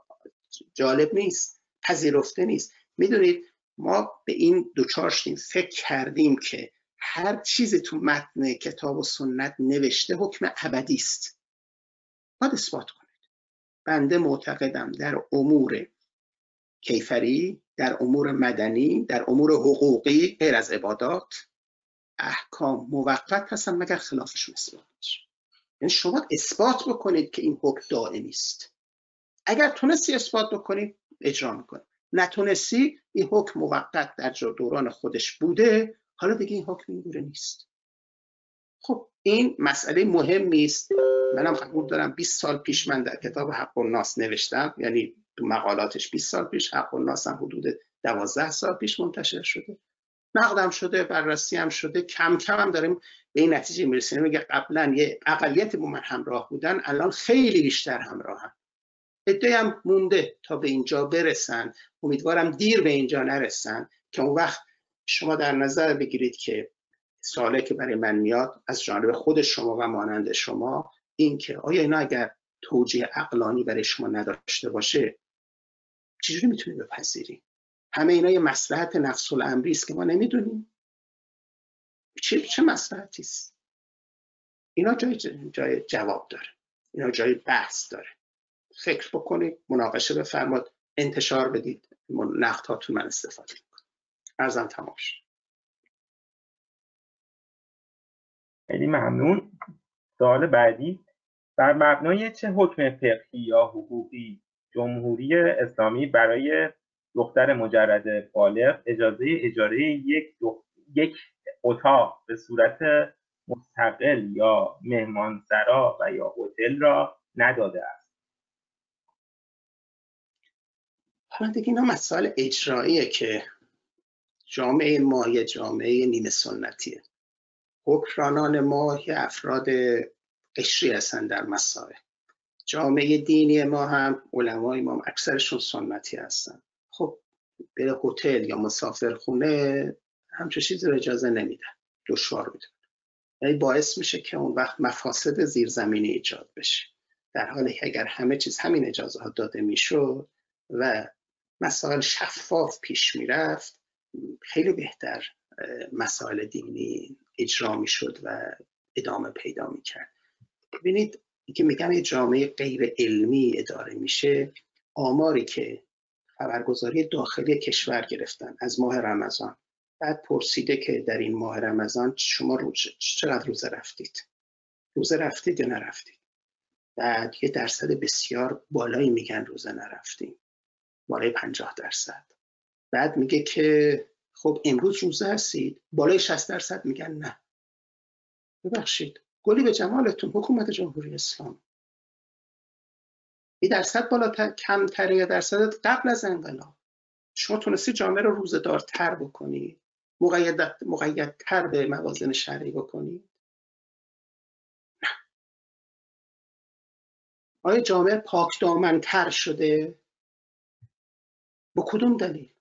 Speaker 2: جالب نیست، پذیرفته نیست. میدونید ما به این دوچار شدیم، فکر کردیم که هر چیزی تو متن کتاب و سنت نوشته حکم ابدی است. باید اثبات کنید. بنده معتقدم در امور کیفری، در امور مدنی، در امور حقوقی غیر از عبادات احکام موقت هستن مگر خلافشون اثبات بشه. یعنی شما اثبات بکنید که این حکم دائمی است. اگر تونستی اثبات بکنید اجرا میکنید، نتونستی این حکم موقت در دوران خودش بوده، حالا دیگه این حکم اینگونه نیست. خب این مسئله مهمی است. منم قبول دارم بیست سال پیش من در کتاب حق الناس نوشتم، یعنی تو مقالاتش بیست سال پیش، حق الناس هم حدود دوازده سال پیش منتشر شده، نقدم شده، بررسی هم شده، کم کم هم داریم به این نتیجه میرسیم. میگه قبلا یه اقلیت با من همراه بودن، الان خیلی بیشتر همراهن. عده‌ای هم مونده تا به اینجا برسن، امیدوارم دیر به اینجا نرسن که اون وقت شما در نظر بگیرید که سوالی که برای من میاد از جانب خود شما و مانند شما این که آیا اینا اگر توجیه عقلانی برای شما نداشته باشه چجوری میتونید بپذیرید؟ همه اینا یه مصلحت نفس الامری است که ما نمیدونیم چه چه مصلحتی است. اینا جای جای جواب داره، اینا جای بحث داره. فکر بکنید، مناقشه بفرمایید، انتشار بدید، نقد هاتون من استفاده کنید. عرضم تمام شد.
Speaker 1: خیلی ممنون. سوال بعدی: بر مبنای چه حکم فقهی یا حقوقی جمهوری اسلامی برای دختر مجرد بالغ اجازه اجاره یک دو... یک اتاق به صورت مستقل یا مهمانسرا و یا هتل را نداده است؟
Speaker 2: حالا دیگه اینا مسائل اجراییه که جامعه ما یه جامعه نیمه سنتیه. حکمرانان ما یه افراد قشری هستن در مسائل. جامعه دینی ما هم علمای ما هم اکثرشون سنتی هستن. خب به هتل یا مسافرخونه همچون چیزی رو اجازه نمیدن، دشوار میدن. یعنی باعث میشه که اون وقت مفاسد زیرزمینی ایجاد بشه، در حالی که اگر همه چیز همین اجازه ها داده میشد و مسائل شفاف پیش میرفت خیلی بهتر مسائل دینی اجرا میشد و ادامه پیدا میکرد. ببینید اینکه میگم یه جامعه غیر علمی اداره میشه، آماری که خبرگزاری داخلی کشور گرفتن از ماه رمضان، بعد پرسیده که در این ماه رمضان شما روز چقدر روزه رفتید، روزه رفتید یا نرفتید؟ بعد یه درصد بسیار بالایی میگن روزه نرفتیم، بالای پنجاه درصد. بعد میگه که خب امروز روزه هستید، بالای شصت درصد میگن نه. ببخشید گلی به جمالتون، حکومت جمهوری اسلامی این درصد بالاتر کمترین یا درصد قبل از انقلاب شما تونستی جامعه رو روزه‌دارتر بکنی، مقید مقیدتر به موازین شرعی بکنی؟ نه. آیا جامعه پاک دامن‌تر شده؟ با کدوم دلیل؟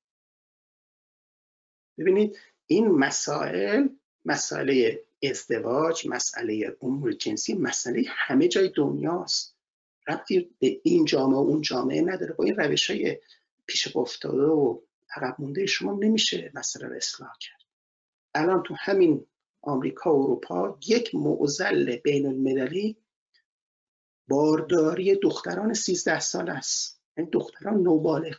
Speaker 2: ببینید این مسائل، مسئله ازدواج، مسئله امور جنسی، مسئله همه جای دنیاست، ربطی به این جامعه و اون جامعه نداره. با این روش‌های پیش افتاده و عقب مونده شما نمیشه مسئله رو اصلاح کرد. الان تو همین آمریکا و اروپا یک معضل بین المللی بارداری دختران سیزده ساله است، این دختران نوبالغ.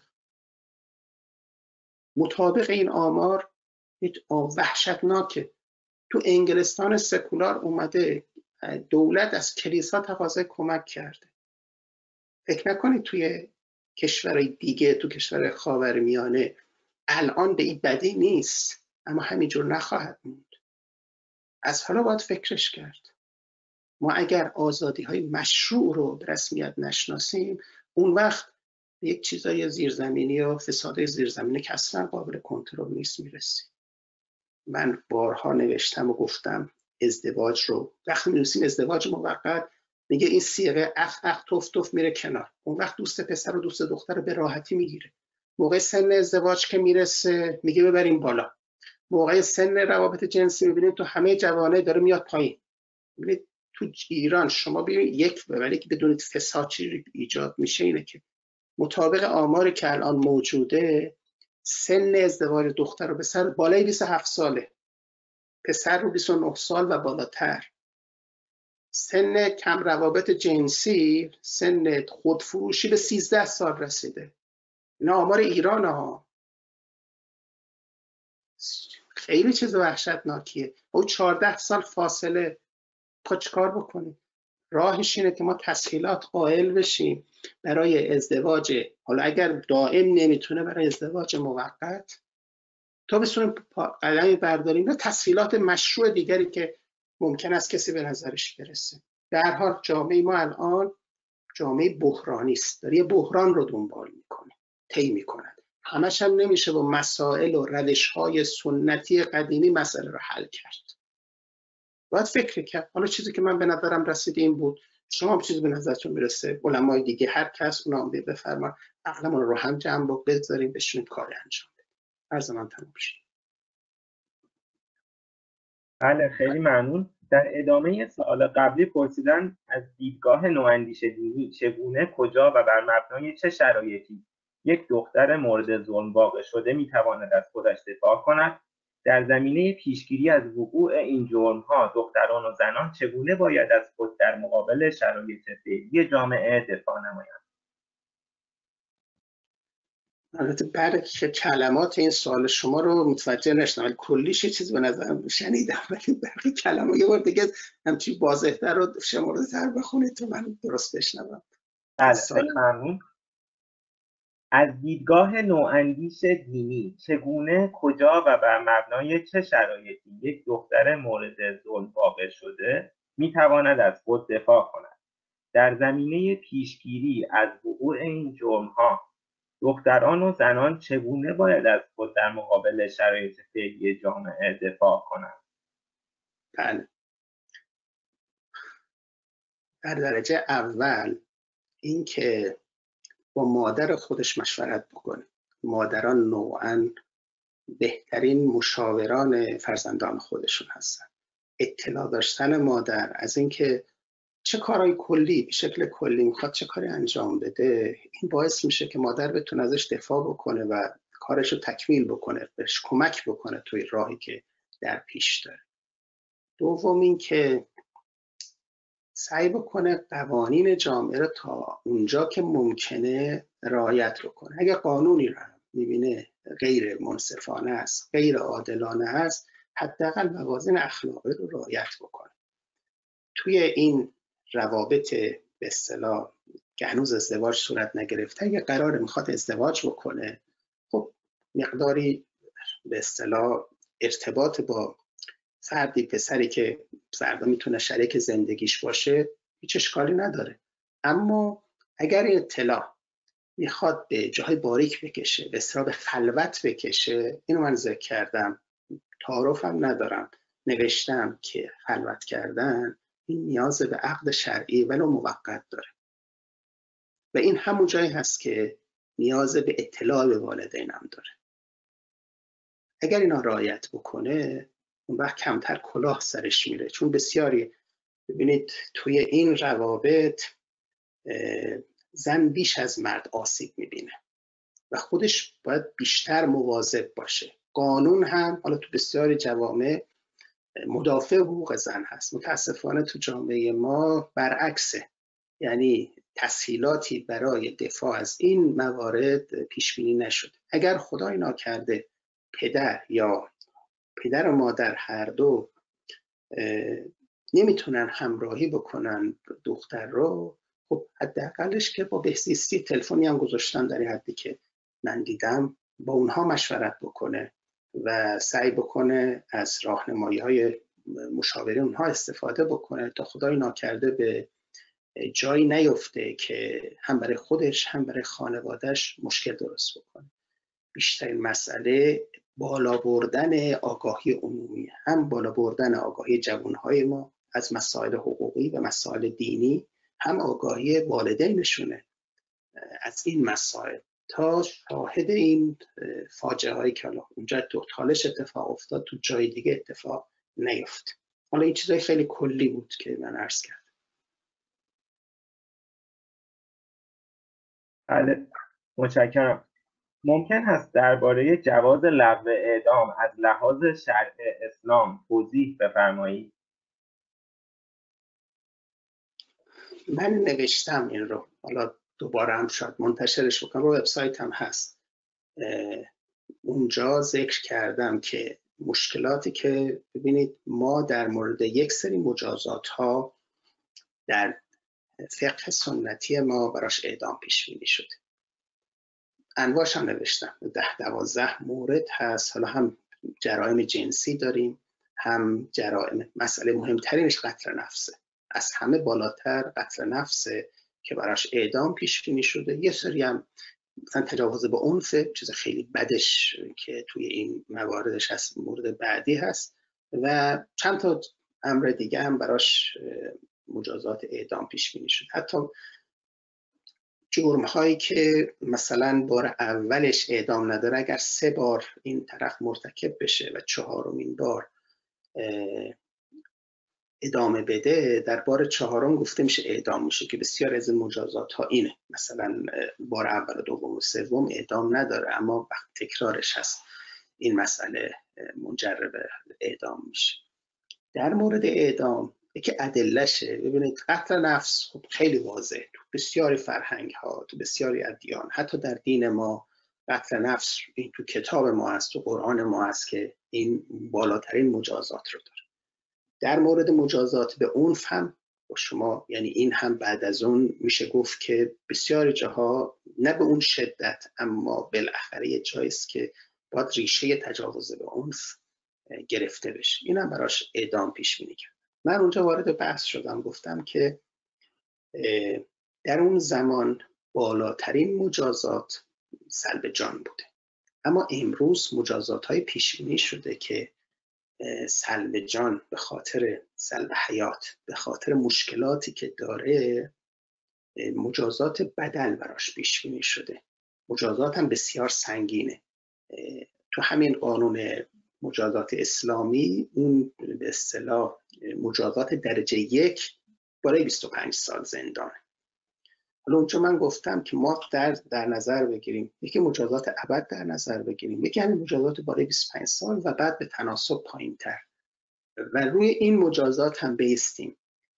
Speaker 2: مطابق این آمار وحشتناکه. تو انگلستان سکولار اومده دولت از کلیسا تقاضای کمک کرده. فکر نکنید توی کشورهای دیگه، تو کشور خاورمیانه الان به این بدی نیست، اما همینجور نخواهد موند. از حالا باید فکرش کرد. ما اگر آزادی های مشروع رو به رسمیت نشناسیم، اون وقت یک چیزای زیرزمینی و فساد زیرزمینی که اصلا قابل کنترل نیست میرسیم. من بارها نوشتم و گفتم ازدواج رو وقتی می‌نویسیم ازدواج موقت، میگه این صیغه اخ اخ توف توف میره کنار. اون وقت دوست پسر و دوست دختر رو به راحتی میگیره. موقع سن ازدواج که میرسه میگه ببریم بالا. موقع سن روابط جنسی میبینید تو همه جوانه داره میاد پایین. ببینید تو ایران شما ببینید یک ولی که بدونید فساد چی ایجاد میشه اینه که مطابق آماری که الان موجوده سن ازدواج دختر و پسر بالای بیست و هفت ساله، پسر رو بیست و نه سال و بالاتر. سن کم روابط جنسی، سن خودفروشی به سیزده سال رسیده. اینا آمار ایران ها. خیلی چیز وحشتناکیه. او چهارده سال فاصله. خب چیکار بکنیم؟ راهش اینه که ما تسهیلات قائل بشیم برای ازدواج، حالا اگر دائم نمیتونه برای ازدواج موقت تا بتونیم قدمی برداریم و تسهیلات مشروع دیگری که ممکن است کسی به نظرش برسه. در حال جامعه ما الان جامعه بحرانی است، داره یه بحران رو دنبال میکنه، طی میکنه. همش هم نمیشه با مسائل و روش‌های سنتی قدیمی مسئله رو حل کرد. باید فکر کرد. حالا چیزی که من به نظرم رسید این بود، شما هم چیزی به نظرتون میرسه، علمای دیگه هر کس اونا هم بفرما، عقلمون رو هم جمع بذاریم بشینیم کار انجام بدیم. عرض من تموم شد.
Speaker 1: بله خیلی ممنون. در ادامه سوال قبلی پرسیدن از دیدگاه نواندیش دینی چگونه، کجا و بر مبنای چه شرایطی یک دختر مورد ظلم واقع شده میتواند از خودش دفاع کند. در زمینه پیشگیری از وقوع این جرم‌ها دختران و زنان چگونه باید از خود در مقابل شرایط فعلی جامعه دفاع نمایند؟
Speaker 2: البته بعد که کلمات این سوال شما رو متوجه نشدم، ولی کلیش یه چیز به نظرم شنیدم، ولی برخی کلمات یه بار دیگه همچین واضح‌تر و شمرده‌تر بخونید تو من درست بشنوم.
Speaker 1: بله خیلی ممنون. از دیدگاه نواندیش دینی چگونه، کجا و بر مبنای چه شرایطی یک دختر مورد ظلم واقع شده میتواند از خود دفاع کند؟ در زمینه پیشگیری از وقوع این جرم‌ها دختران و زنان چگونه باید از خود در مقابل شرایط فعلی جامعه دفاع کنند؟
Speaker 2: بله. در درجه اول این که با مادر خودش مشورت بکنه. مادران نوعاً بهترین مشاوران فرزندان خودشون هستن. اطلاع داشتن مادر از اینکه چه کارهای کلی به شکل کلی میخواد چه کاری انجام بده، این باعث میشه که مادر بتونه ازش دفاع بکنه و کارش رو تکمیل بکنه، بهش کمک بکنه توی راهی که در پیش داره. دوم این که سعی بکنه قوانین جامعه رو تا اونجا که ممکنه رعایت بکنه. اگر قانونی رو میبینه غیر منصفانه است، غیر عادلانه است، حداقل موازین اخلاقی رو رعایت بکنه. توی این روابط به اصطلاح که هنوز ازدواج صورت نگرفته، اگه قراره میخواد ازدواج بکنه، خب مقداری به اصطلاح ارتباط با فردی، پسری که فردا میتونه شریک زندگیش باشه، هیچ اشکالی نداره. اما اگر این اطلاع میخواد به جاهای باریک بکشه، به اصطلاح به خلوت بکشه، اینو من ذکر کردم، تعارفم ندارم، نوشتم که خلوت کردن این نیاز به عقد شرعی ولو موقت داره و این همون جایی هست که نیاز به اطلاع به والدین هم داره. اگر اینا رعایت بکنه، اون وقت کمتر کلاه سرش میره. چون بسیاری ببینید توی این روابط زن بیش از مرد آسیب میبینه و خودش باید بیشتر مواظب باشه. قانون هم حالا تو بسیاری جوامع مدافع حقوق زن هست، متاسفانه تو جامعه ما برعکسه، یعنی تسهیلاتی برای دفاع از این موارد پیش بینی نشده. اگر خدای ناکرده پدر یا پدر و مادر هر دو نمیتونن همراهی بکنن دختر رو، خب حداقلش که با بهزیستی تلفنی هم گذاشتن در حدی که من دیدم، با اونها مشورت بکنه و سعی بکنه از راهنمایی‌های مشاوره اونها استفاده بکنه تا خدای ناکرده به جایی نیفته که هم برای خودش هم برای خانوادهش مشکل درست بکنه. بیشترین مسئله بالا بردن آگاهی عمومی، هم بالا بردن آگاهی جوانهای ما از مسائل حقوقی و مسائل دینی، هم آگاهی والدینشونه از این مسائل، تا شاهد این فاجعه هایی که حالا اونجا تو خالش اتفاق افتاد تو جای دیگه اتفاق نیفت. حالا این چیزای خیلی کلی بود که من عرض کردم.
Speaker 1: بله، متشکرم. ممکن هست درباره جواز لغو اعدام از لحاظ شرع اسلام توضیح بفرمایید؟
Speaker 2: من نوشتم این رو، حالا دوباره هم شاید منتشرش بکنم، رو وبسایت هم هست. اونجا ذکر کردم که مشکلاتی که ببینید ما در مورد یک سری مجازات ها در فقه سنتی ما براش اعدام پیش بینی شده. انواعش هم نوشتم، ده دوازده مورد هست. حالا هم جرائم جنسی داریم، هم جرائم، مسئله مهمترینش قتل نفسه، از همه بالاتر قتل نفسه که براش اعدام پیش بینی شده. یه سری هم مثلا تجاوز به عنف، چیز خیلی بدش که توی این مواردش هست، مورد بعدی هست، و چند تا امر دیگه هم براش مجازات اعدام پیش بینی شده. حتی جرم هایی که مثلا بار اولش اعدام نداره، اگر سه بار این طرف مرتکب بشه و چهارمین بار ادامه بده، در بار چهارم گفته میشه اعدام میشه، که بسیار از این مجازات ها اینه. مثلا بار اول و دوم و سوم اعدام نداره، اما وقت تکرارش هست این مسئله منجر به اعدام میشه. در مورد اعدام یکی ادلهشه. ببینید قتل نفس خب خیلی واضح تو بسیاری فرهنگ ها، تو بسیاری ادیان، حتی در دین ما قتل نفس این تو کتاب ما هست، تو قرآن ما هست که این بالاترین مجازات رو داره. در مورد مجازات به عنف هم با شما، یعنی این هم بعد از اون میشه گفت که بسیاری جاها نه به اون شدت، اما بالاخره یه جاییست که باید ریشه تجاوز به عنف گرفته بشه. این هم براش اعدام پیش بینی کرد. من اونجا وارد بحث شدم، گفتم که در اون زمان بالاترین مجازات سلب جان بوده، اما امروز مجازات های پیش بینی شده که سلب جان به خاطر سلب حیات، به خاطر مشکلاتی که داره، مجازات بدل براش پیش بینی شده. مجازات هم بسیار سنگینه. تو همین قانون مجازات اسلامی اون به اصطلاح مجازات درجه یک برای بیست و پنج سال زندانه. حالا اونجا من گفتم که ما در در نظر بگیریم، یکی مجازات ابد در نظر بگیریم، یکی همین مجازات برای بیست و پنج سال و بعد به تناسب پایین تر، و روی این مجازات هم بیستیم.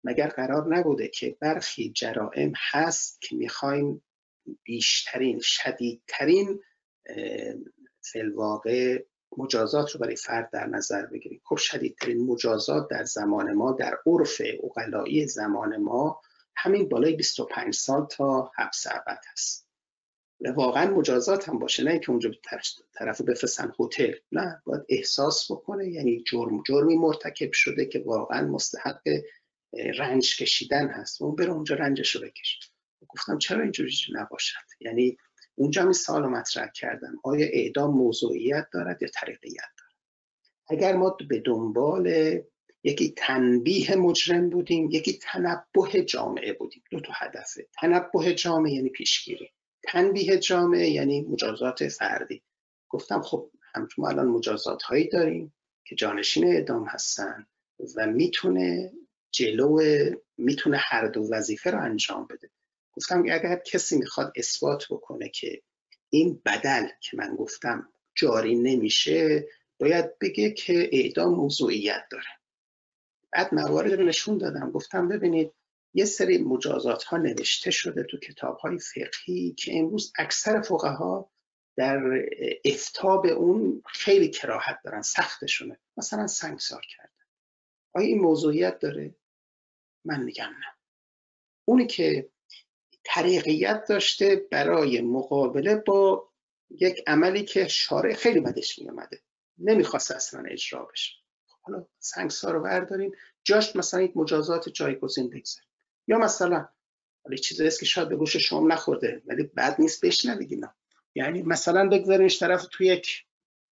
Speaker 2: مگر قرار نبوده که برخی جرائم هست که میخوایم بیشترین شدیدترین فی الواقع مجازات رو برای فرد در نظر بگیریم؟ خب شدیدترین مجازات در زمان ما، در عرف عقلایی زمان ما، همین بالای بیست و پنج سال تا حبس ابد هست. واقعا مجازات هم باشه، نه اینکه اونجا طرفو بفرستن هتل، نه، باید احساس بکنه یعنی جرم جرمی مرتکب شده که واقعا مستحق رنج کشیدن هست، اون بره اونجا رنجش رو بکشه. گفتم چرا اینجوری نباشد؟ یعنی اونجا می سوال مطرح کردم آیا اعدام موضوعیت دارد یا طریقیت دارد؟ اگر ما به دنبال یکی تنبیه مجرم بودیم، یکی تنبه جامعه بودیم، دو تا هدفه. تنبه جامعه یعنی پیشگیری، تنبیه جامعه یعنی مجازات فردی. گفتم خب همچون الان مجازات هایی داریم که جانشین اعدام هستن و میتونه جلو میتونه هر دو وظیفه رو انجام بده. گفتم اگر کسی میخواد اثبات بکنه که این بدل که من گفتم جاری نمیشه، باید بگه که اعدام موضوعیت داره. بعد موارد رو نشون دادم، گفتم ببینید یه سری مجازات ها نوشته شده تو کتاب های فقهی که امروز اکثر فقها در افتاب اون خیلی کراهت دارن، سختشونه. مثلا سنگسار کردن، آیا این موضوعیت داره؟ من میگم نه. اونی که طریقیت داشته برای مقابله با یک عملی که شارع خیلی بدش میامده، نمیخواست اصلا اجرا بشه، حالا سنگسار رو برداریم جاش مثلا یک مجازات جایگزین بگذاریم. یا مثلا حالا چیزایی است که شاید به گوش شما نخورده ولی بد نیست بشنوید اینا، یعنی مثلا بگذاریمش طرف تو یک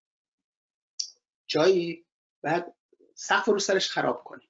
Speaker 2: جایی بعد سقف رو سرش خراب کنیم.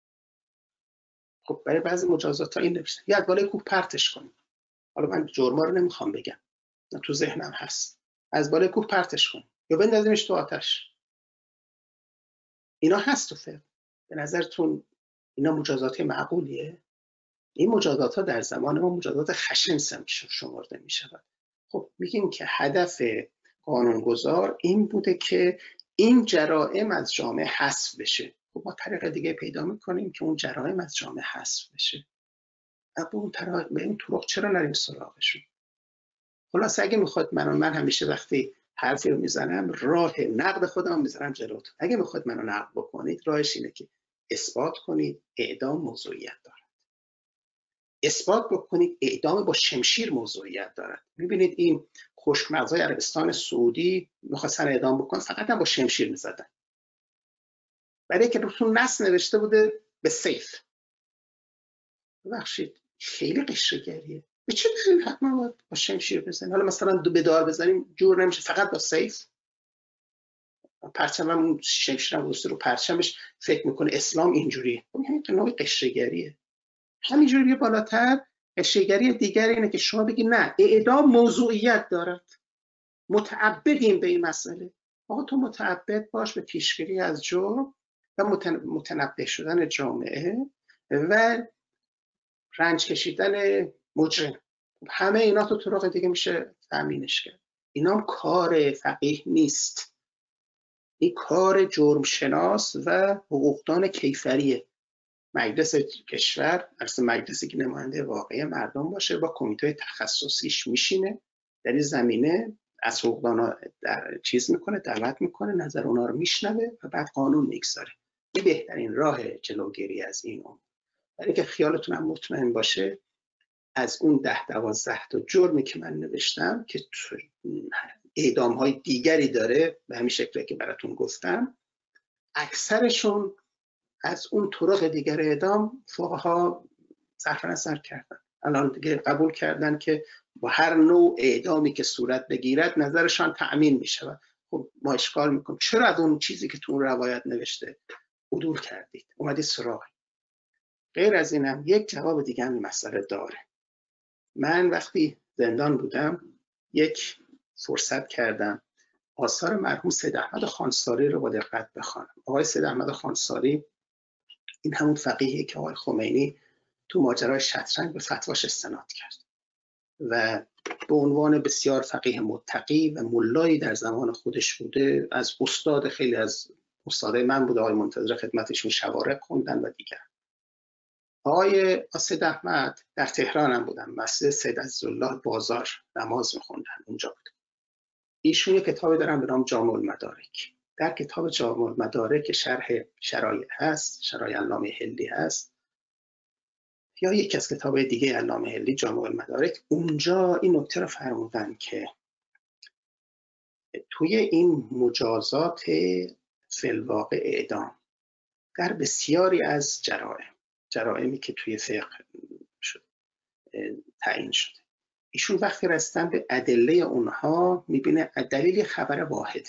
Speaker 2: خب برای بعضی مجازات ها این نوشته یا از بالای کوه پرتش کنیم. حالا من جرما رو نمیخوام بگم، نه تو ذهنم هست، از بالای کوه پرتش کنیم یا بندازیمش تو آتش. اینا هست تو فقه. به نظرتون اینا مجازات معقولیه؟ این مجازات ها در زمان ما مجازات خشن شمرده می شود. خب میگیم که هدف قانونگذار این بوده که این جرائم از جامعه حذف بشه. خب ما طریق دیگه پیدا میکنیم که اون جرائم از جامعه حذف بشه. به اون طرق به این طرق چرا نریم سراغشون؟ خلاص اگه میخواد من من همیشه وقتی حرفی رو میزنم راه نقد خودم میذارم جلوتون. اگه میخواد منو نقد بکنید راهش اینه که اثبات کنید اعدام موضوعیت داره. اثبات بکنید اعدام با شمشیر موضوعیت دارد. میبینید این خشکمغزای عربستان سعودی میخواستن اعدام بکنن، فقط هم با شمشیر میزدن، برای که روتون نص نوشته بوده به سیف. ببخشید خیلی قشرگریه. به چه دلیل حتما باید با شمشیر بزنیم؟ حالا مثلا دو به دار بزنیم جور نمیشه، فقط با سیف. پرچم هم شمشیر هم گذاشته رو پرچمش، فکر میکنه اسلام اینجوریه. همین نوع قشرگریه. همینجوری بیه بالاتر. قشرگری دیگر اینه که شما بگی نه اعدام موضوعیت دارد، متعبدیم به این مسئله. آقا تو متعبد باش به پیشگیری از جرم و متنبه شدن جامعه و رنج کشیدن مجرم. همه اینا تو طرق دیگه میشه تامینش کرد. اینا هم کار فقیه نیست، این کار جرم شناس و حقوقدان کیفریه. مجلس کشور اصلا مجلسی که نماینده واقعی مردم باشه با کمیته تخصصیش میشینه در این زمینه، از حقوقدانا در چیز میکنه، دعوت میکنه، نظر اونا رو میشنوه و بعد قانون میگذاره. این بهترین راه جلوگیری از این امور. برای که خیالتون هم مطمئن باشه از اون ده دوازده تا جرمی که من نوشتم که اعدام های دیگری داره به همین شکلی که براتون گفتم، اکثرشون از اون طرق دیگر اعدام فقها صرف نظر کردن. الان دیگه قبول کردن که با هر نوع اعدامی که صورت بگیرد نظرشان تأمین می شود. خب ما اشکال میکنیم چرا از اون چیزی که تو اون روایت نوشته عدول کردید، اومدید سراغ؟ غیر از اینم یک جواب دیگه هم این مسئله داره. من وقتی زندان بودم یک فرصت کردم آثار مرحوم سید احمد خانساری رو با دقت بخوانم. آقای سید احمد خانساری این همون فقیهی که آقای خمینی تو ماجرای شطرنج به فتواش استناد کرد و به عنوان بسیار فقیه متقی و ملایی در زمان خودش بوده، از استاد خیلی از استادای من بوده، آقای منتظر خدمتشون شوارق خوندن و دیگر. آقای سید احمد در تهران هم بودن، مسجد سید عزیزالله بازار نماز میخوندن، اونجا بود. ایشون یه کتابی دارن به نام جامع المدارک. در کتاب جامع المدارک شرح شرایع هست، شرایع علامه حلی هست، یا یکی از کتاب دیگه علامه حلی جامع المدارک. اونجا این نکته رو فرمودن که توی این مجازات فی الواقع اعدام در بسیاری از جرائم، جرائمی که توی فقه شد تعیین شده، ایشون وقتی رسیدن به ادله اونها میبینه دلیل خبر واحد،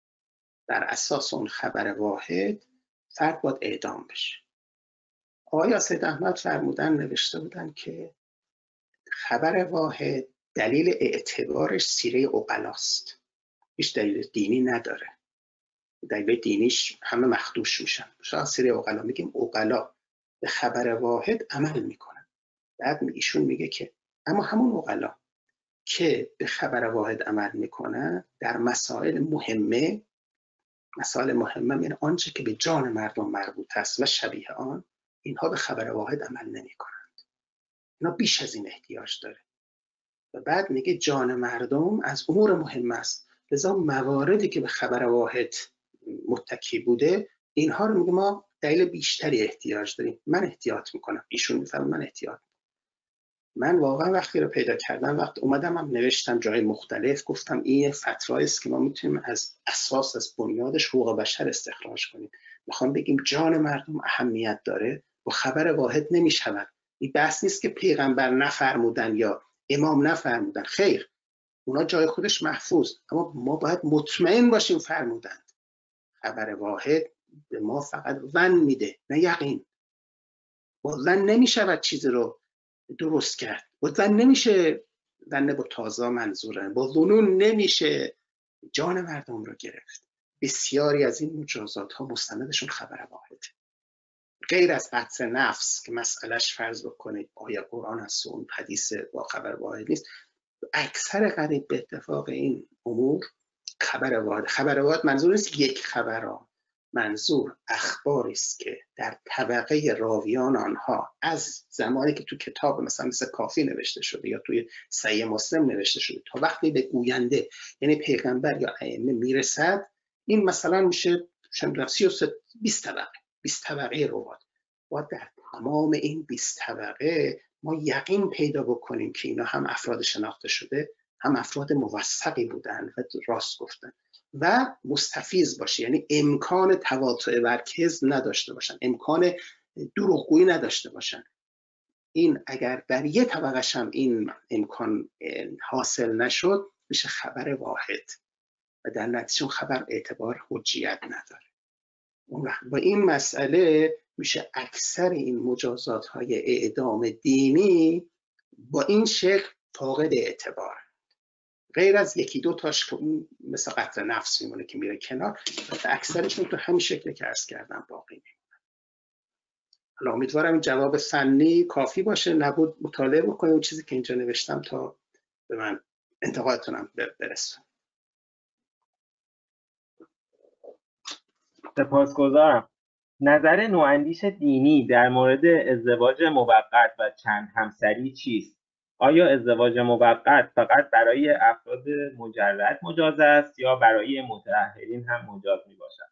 Speaker 2: در اساس اون خبر واحد فرد باید اعدام بشه. آقای سید احمد فرمودن، نوشته بودن که خبر واحد دلیل اعتبارش سیره عقلاست، هیچ دلیل دینی نداره. دلیل دینیش همه مخدوش میشن. شاید سیره عقلا میگیم عقلا به خبر واحد عمل میکنن. بعد ایشون میگه که اما همون عقلا که به خبر واحد عمل میکنن در مسائل مهمه، مسائل مهمه یعنی آنچه که به جان مردم مربوط است و شبیه آن، اینها به خبر واحد عمل نمی کنند. اینا بیش از این احتیاج داره. و بعد میگه جان مردم از امور مهم است، لذا مواردی که به خبر واحد متکی بوده اینها رو میگه ما دلیل بیشتری احتیاج داریم. من احتیاط میکنم. ایشون میفهمه من احتیاط میکنم. من واقعا وقتی رو پیدا کردم، وقت اومدم هم نوشتم جای مختلف، گفتم این فتوایی است که ما میتونیم از اساس، از بنیادش حقوق بشر استخراج کنیم. میخوام بگیم جان مردم اهمیت داره، با خبر واحد نمیشود. این بحث نیست که پیغمبر نفرمودن یا امام نفرمودن، خیر، اونا جای خودش محفوظ، اما ما باید مطمئن باشیم فرمودند. خبر واحد به ما فقط ظن میده، نه یقین. با ظن نمیشود چیز رو درست کرد. با ظن نمیشه، ظن با تازه منظوره، با ظنون نمیشه جان مردم رو گرفت. بسیاری از این مجازات ها مستندشون خبر واحد، غیر از قتل نفس که مسئلهش فرض بکنید آیا قرآن هست و اون حدیث با خبر واحد نیست. اکثر قریب به اتفاق این امور خبر واحد. خبر واحد منظور نیست یک خبر ها، منظور اخباری است که در طبقه راویان آنها از زمانی که تو کتاب مثلا مثل کافی نوشته شده یا توی صحیح مسلم نوشته شده تا وقتی به گوینده یعنی پیغمبر یا ائمه میرسد، این مثلا میشه سی و سه بیست طبقه، بیست طبقه روات. و در تمام این بیست طبقه ما یقین پیدا بکنیم که اینا هم افراد شناخته شده، هم افراد موثقی بودن و راست گفتن و مستفیض باشه، یعنی امکان تواطؤ بر کذب نداشته باشن، امکان دروغگویی نداشته باشن. این اگر در یه طبقه‌ش هم این امکان حاصل نشد میشه خبر واحد و در نتیجه خبر اعتبار حجیت نداره. با این مسئله میشه اکثر این مجازات های اعدام دینی با این شکل فاقد اعتبار، غیر از یکی دو تاش که اون مثل قتل نفس میمونه که میره کنار، اکثرشون تو همین شکلی که عرض کردم باقی میمونه. حالا امیدوارم این جواب فنی کافی باشه، نبود مطالعه بکنید اون چیزی که اینجا نوشتم تا به من انتقادتونم برسون.
Speaker 1: سپاسگزارم. نظر نواندیش دینی در مورد ازدواج موقت و چند همسری چیست؟ آیا ازدواج موقت فقط برای افراد مجرد مجاز است یا برای متأهلین هم مجاز می باشد؟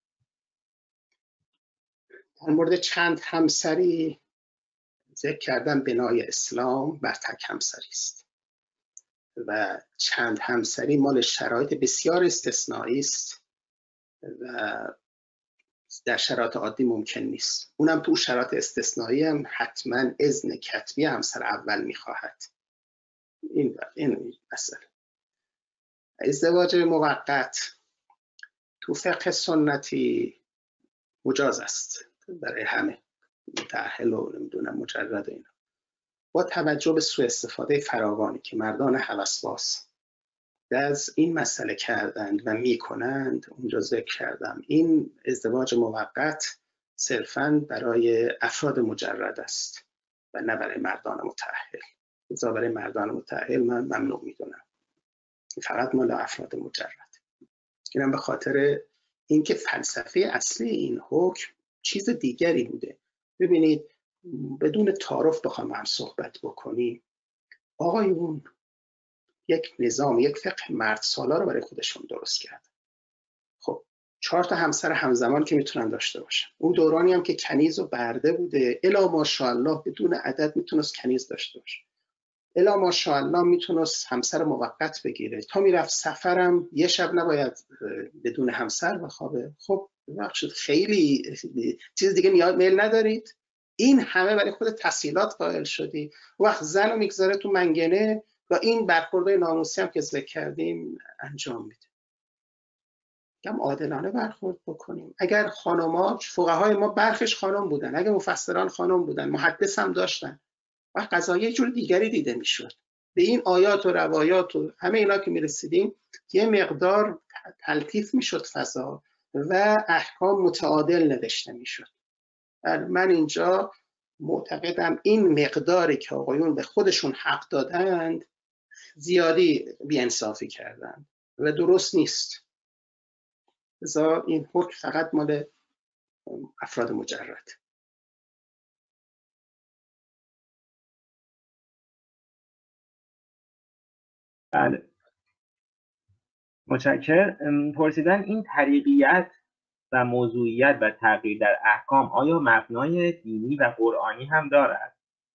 Speaker 2: در مورد چند همسری ذکر کردم بنای اسلام بر تک همسری است و چند همسری مال شرایط بسیار استثنایی است و در شرایط عادی ممکن نیست. اونم تو شرایط استثنایی هم حتما اذن کتبی همسر اول میخواهد. این این مسئله. ازدواج موقت تو فقه سنتی مجاز است برای همه، متأهل و نمیدونم مجرد و اینا، با توجه به سوء استفاده فراوانی که مردان هوسباز از این مسئله کردند و میکنند. اونجا ذکر کردم این ازدواج موقت صرفاً برای افراد مجرد است و نه برای مردان متأهل. لذا برای مردان متأهل من ممنوع میدونم، فقط مال افراد مجرد. اینم به خاطر اینکه فلسفه اصلی این حکم چیز دیگری بوده. ببینید بدون تعارف بخوام هم صحبت بکنیم، آقایون یک نظام، یک فقه مرد سالار رو برای خودشون درست کرد. خب چهار تا همسر همزمان که میتونن داشته باشن. اون دورانی هم که کنیز و برده بوده، الا ماشاءالله بدون عدد میتونست کنیز داشته باشه، الا ماشاءالله میتونست همسر موقت بگیره، تا میرفت سفرم یه شب نباید بدون همسر بخوابه. خب ببخشید خیلی چیز دیگه نیاز میل ندارید؟ این همه برای خود تسهیلات قائل شدی، وقت زن رو میگذاره تو منگنه و این برخوردهای ناموسی هم که ذکر کردیم انجام میده. کم عادلانه برخورد بکنیم. اگر خانم‌ها، فقهای ما برخش خانم بودن، اگر مفسران خانم بودن، محدث هم داشتن، و قضایی یه جور دیگری دیده میشد. به این آیات و روایات و همه اینا که میرسیدیم یه مقدار تلطیف میشد فضا و احکام متعادل نوشته میشد. من اینجا معتقدم این مقداری که آقایون به خودشون حق دادند زیادی بی‌انصافی کردند و درست نیست. لذا این حکم فقط مال افراد مجرد.
Speaker 1: بله متشکرم. پرسیدن این طریقیت و موضوعیت و تغییر در احکام آیا مبنای دینی و قرآنی هم دارد؟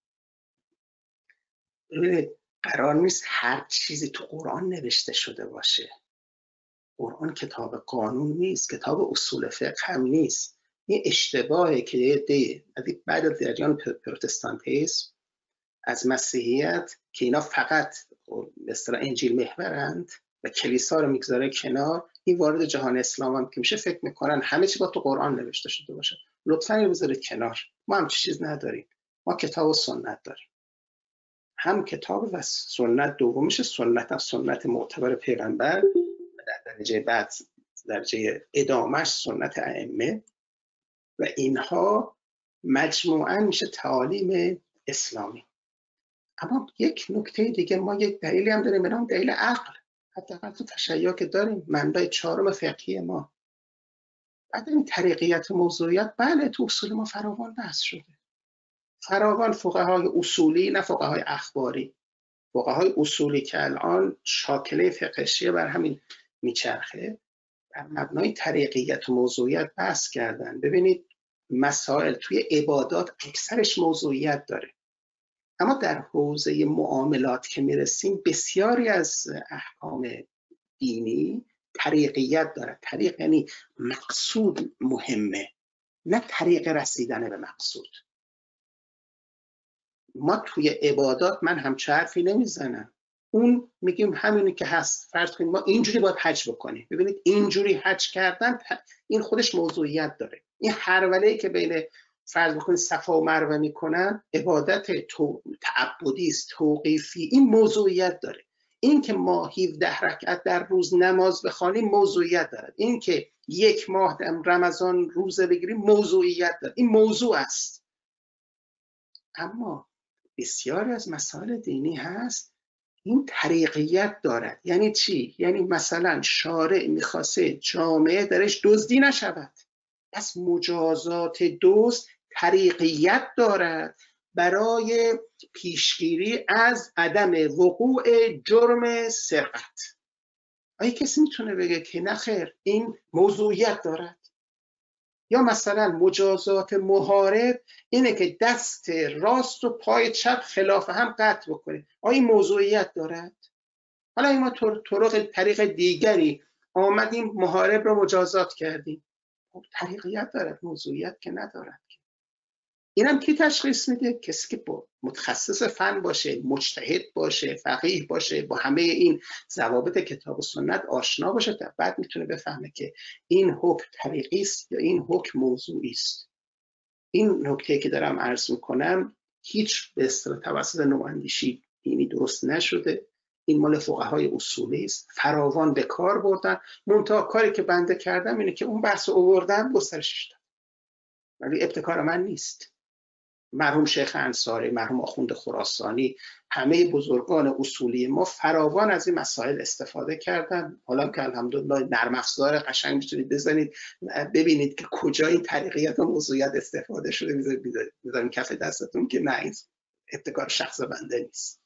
Speaker 2: قرار نیست هر چیزی تو قرآن نوشته شده باشه. قرآن کتاب قانون نیست، کتاب اصول فقه هم نیست. این اشتباهه که یه بعد از جریان پروتستانتیسم از مسیحیت که اینا فقط به اصطلاح انجیل محورند و کلیسا رو میگذاره کنار، این وارد جهان اسلام هم که میشه فکر میکنن همه چی با تو قرآن نوشته شده باشه. لطفاً اینو بذارید کنار. ما هم چیز نداریم. ما کتاب و سنت داریم. هم کتاب و سنت، دومش سنت هم سنت معتبر پیغمبر و در درجه بعد درجه ادامهش سنت ائمه و اینها مجموعاً میشه تعالیم اسلامی. اما یک نکته دیگه، ما یک دلیلی هم داریم به نام دلیل عقل. حداقل تو تشیع که داریم، منبع چهارم فقهی ما. بعد این طریقیت و موضوعیت، بله تو اصول ما فراوان بحث شده. فراوان فقهای اصولی، نه فقهای اخباری. فقهای اصولی که الان شاکله فقه شیعه بر همین میچرخه، بر مبنای طریقیت و موضوعیت بحث کردن. ببینید مسائل توی عبادات اکثرش موضوعیت داره، اما در حوزه معاملات که میرسیم بسیاری از احکام دینی طریقیت داره. طریق یعنی مقصود مهمه، نه طریق رسیدن به مقصود. ما توی عبادات من همچه حرفی نمیزنم، اون میگیم همینی که هست. فرض کنید ما اینجوری باید حج بکنیم. ببینید اینجوری حج کردن این خودش موضوعیت داره. این هروله‌ای که بین فرض بکنید صفا و مروه میکنن عبادت تو... تعبدی است، توقیفی، این موضوعیت داره. این که ما هفده رکعت در روز نماز بخوانیم موضوعیت داره. این که یک ماه در رمضان روزه بگیریم موضوعیت داره. این موضوع است. اما بسیاری از مسائل دینی هست این طریقیت دارد. یعنی چی؟ یعنی مثلا شارع میخواسته جامعه درش دزدی نشود، پس مجازات دزد طریقیت دارد برای پیشگیری از عدم وقوع جرم سرقت. آیا کسی میتونه بگه که نخیر این موضوعیت دارد؟ یا مثلا مجازات محارب اینه که دست راست و پای چپ خلاف هم قطع بکنه. آیا این موضوعیت دارد؟ حالا این ما طرق طریق دیگری آمدیم محارب رو مجازات کردیم. طریقیت دارد، موضوعیت که ندارد. اینم کی تشخیص میده؟ کسی که با متخصص فن باشه، مجتهد باشه، فقیه باشه، با همه این ضوابط کتاب و سنت آشنا باشه، تا بعد میتونه بفهمه که این حکم طریقی است یا این حکم موضوعی است. این نکته که دارم عرض میکنم هیچ به اصطلاح توسط نواندیشی دینی درست نشده. این مال فقهای اصولی است، فراوان به کار بردن. منتها کاری که بنده کردم اینه که اون بحث رو آوردم گسترشش دادم، ولی ابتکار من نیست. مرحوم شیخ انصاری، مرحوم آخوند خراسانی، همه بزرگان اصولی ما فراوان از این مسائل استفاده کردن. حالا که الحمدلله نرم افزار قشنگ میتونید بزنید ببینید که کجا این طریقیت و موضوعیت استفاده شده، میذاریم کف دستتون که نه، این ابتکار شخص بنده نیست.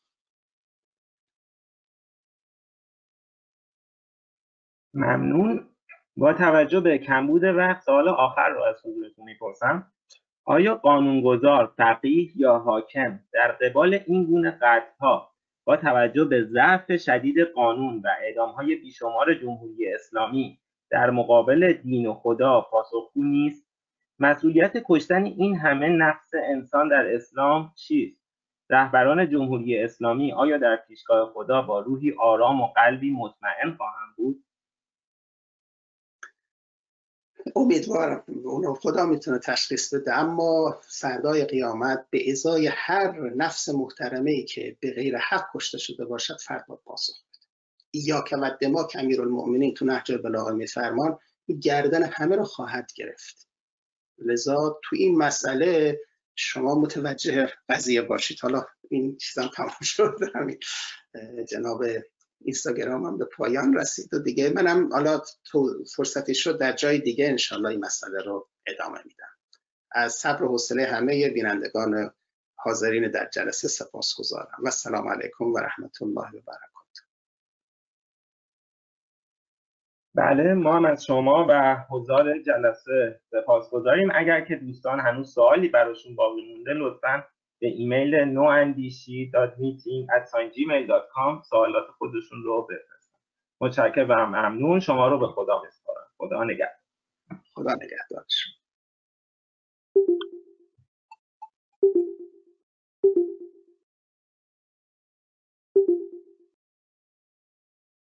Speaker 1: ممنون. با توجه به کمبود وقت سوال آخر رو از حضورتون میپرسم. آیا قانونگذار، فقیه یا حاکم در قبال این گونه قطع‌ها با توجه به ضعف شدید قانون و اعدام‌های بیشمار جمهوری اسلامی در مقابل دین و خدا پاسخگو نیست؟ مسئولیت کشتن این همه نفس انسان در اسلام چیست؟ رهبران جمهوری اسلامی آیا در پیشگاه خدا با روحی آرام و قلبی مطمئن خواهند بود؟
Speaker 2: امیدوارم، اونو خدا میتونه تشخیص بده، اما فردای قیامت به ازای هر نفس محترمه‌ای که به غیر حق کشته شده باشد فرد باید پاسخ بده. ایاک و دماء که امیرالمؤمنین تو نهج البلاغه میفرمان گردن همه رو خواهد گرفت. لذا تو این مسئله شما متوجه قضیه باشید. حالا این چیزام تمام شد، همین جناب اینستاگرام هم به پایان رسید و دیگه منم حالا تو فرصتی شد در جای دیگه انشالله این مسئله رو ادامه میدم. از صبر و حوصله همه بینندگان حاضرین در جلسه سپاسگزارم و السلام علیکم و رحمت الله و برکاته.
Speaker 1: بله، ما هم از شما و حضار جلسه سپاسگزاریم. اگر که دوستان هنوز سوالی براشون باقی مونده لطفاً به ایمیل نو اندیشی دات میتینگ ات جیمیل دات کام سوالات خودشون رو بفرستن. متشکرم و ممنون. شما رو به خدا بسپارم. خدا نگهدار.
Speaker 2: خدا نگهدار.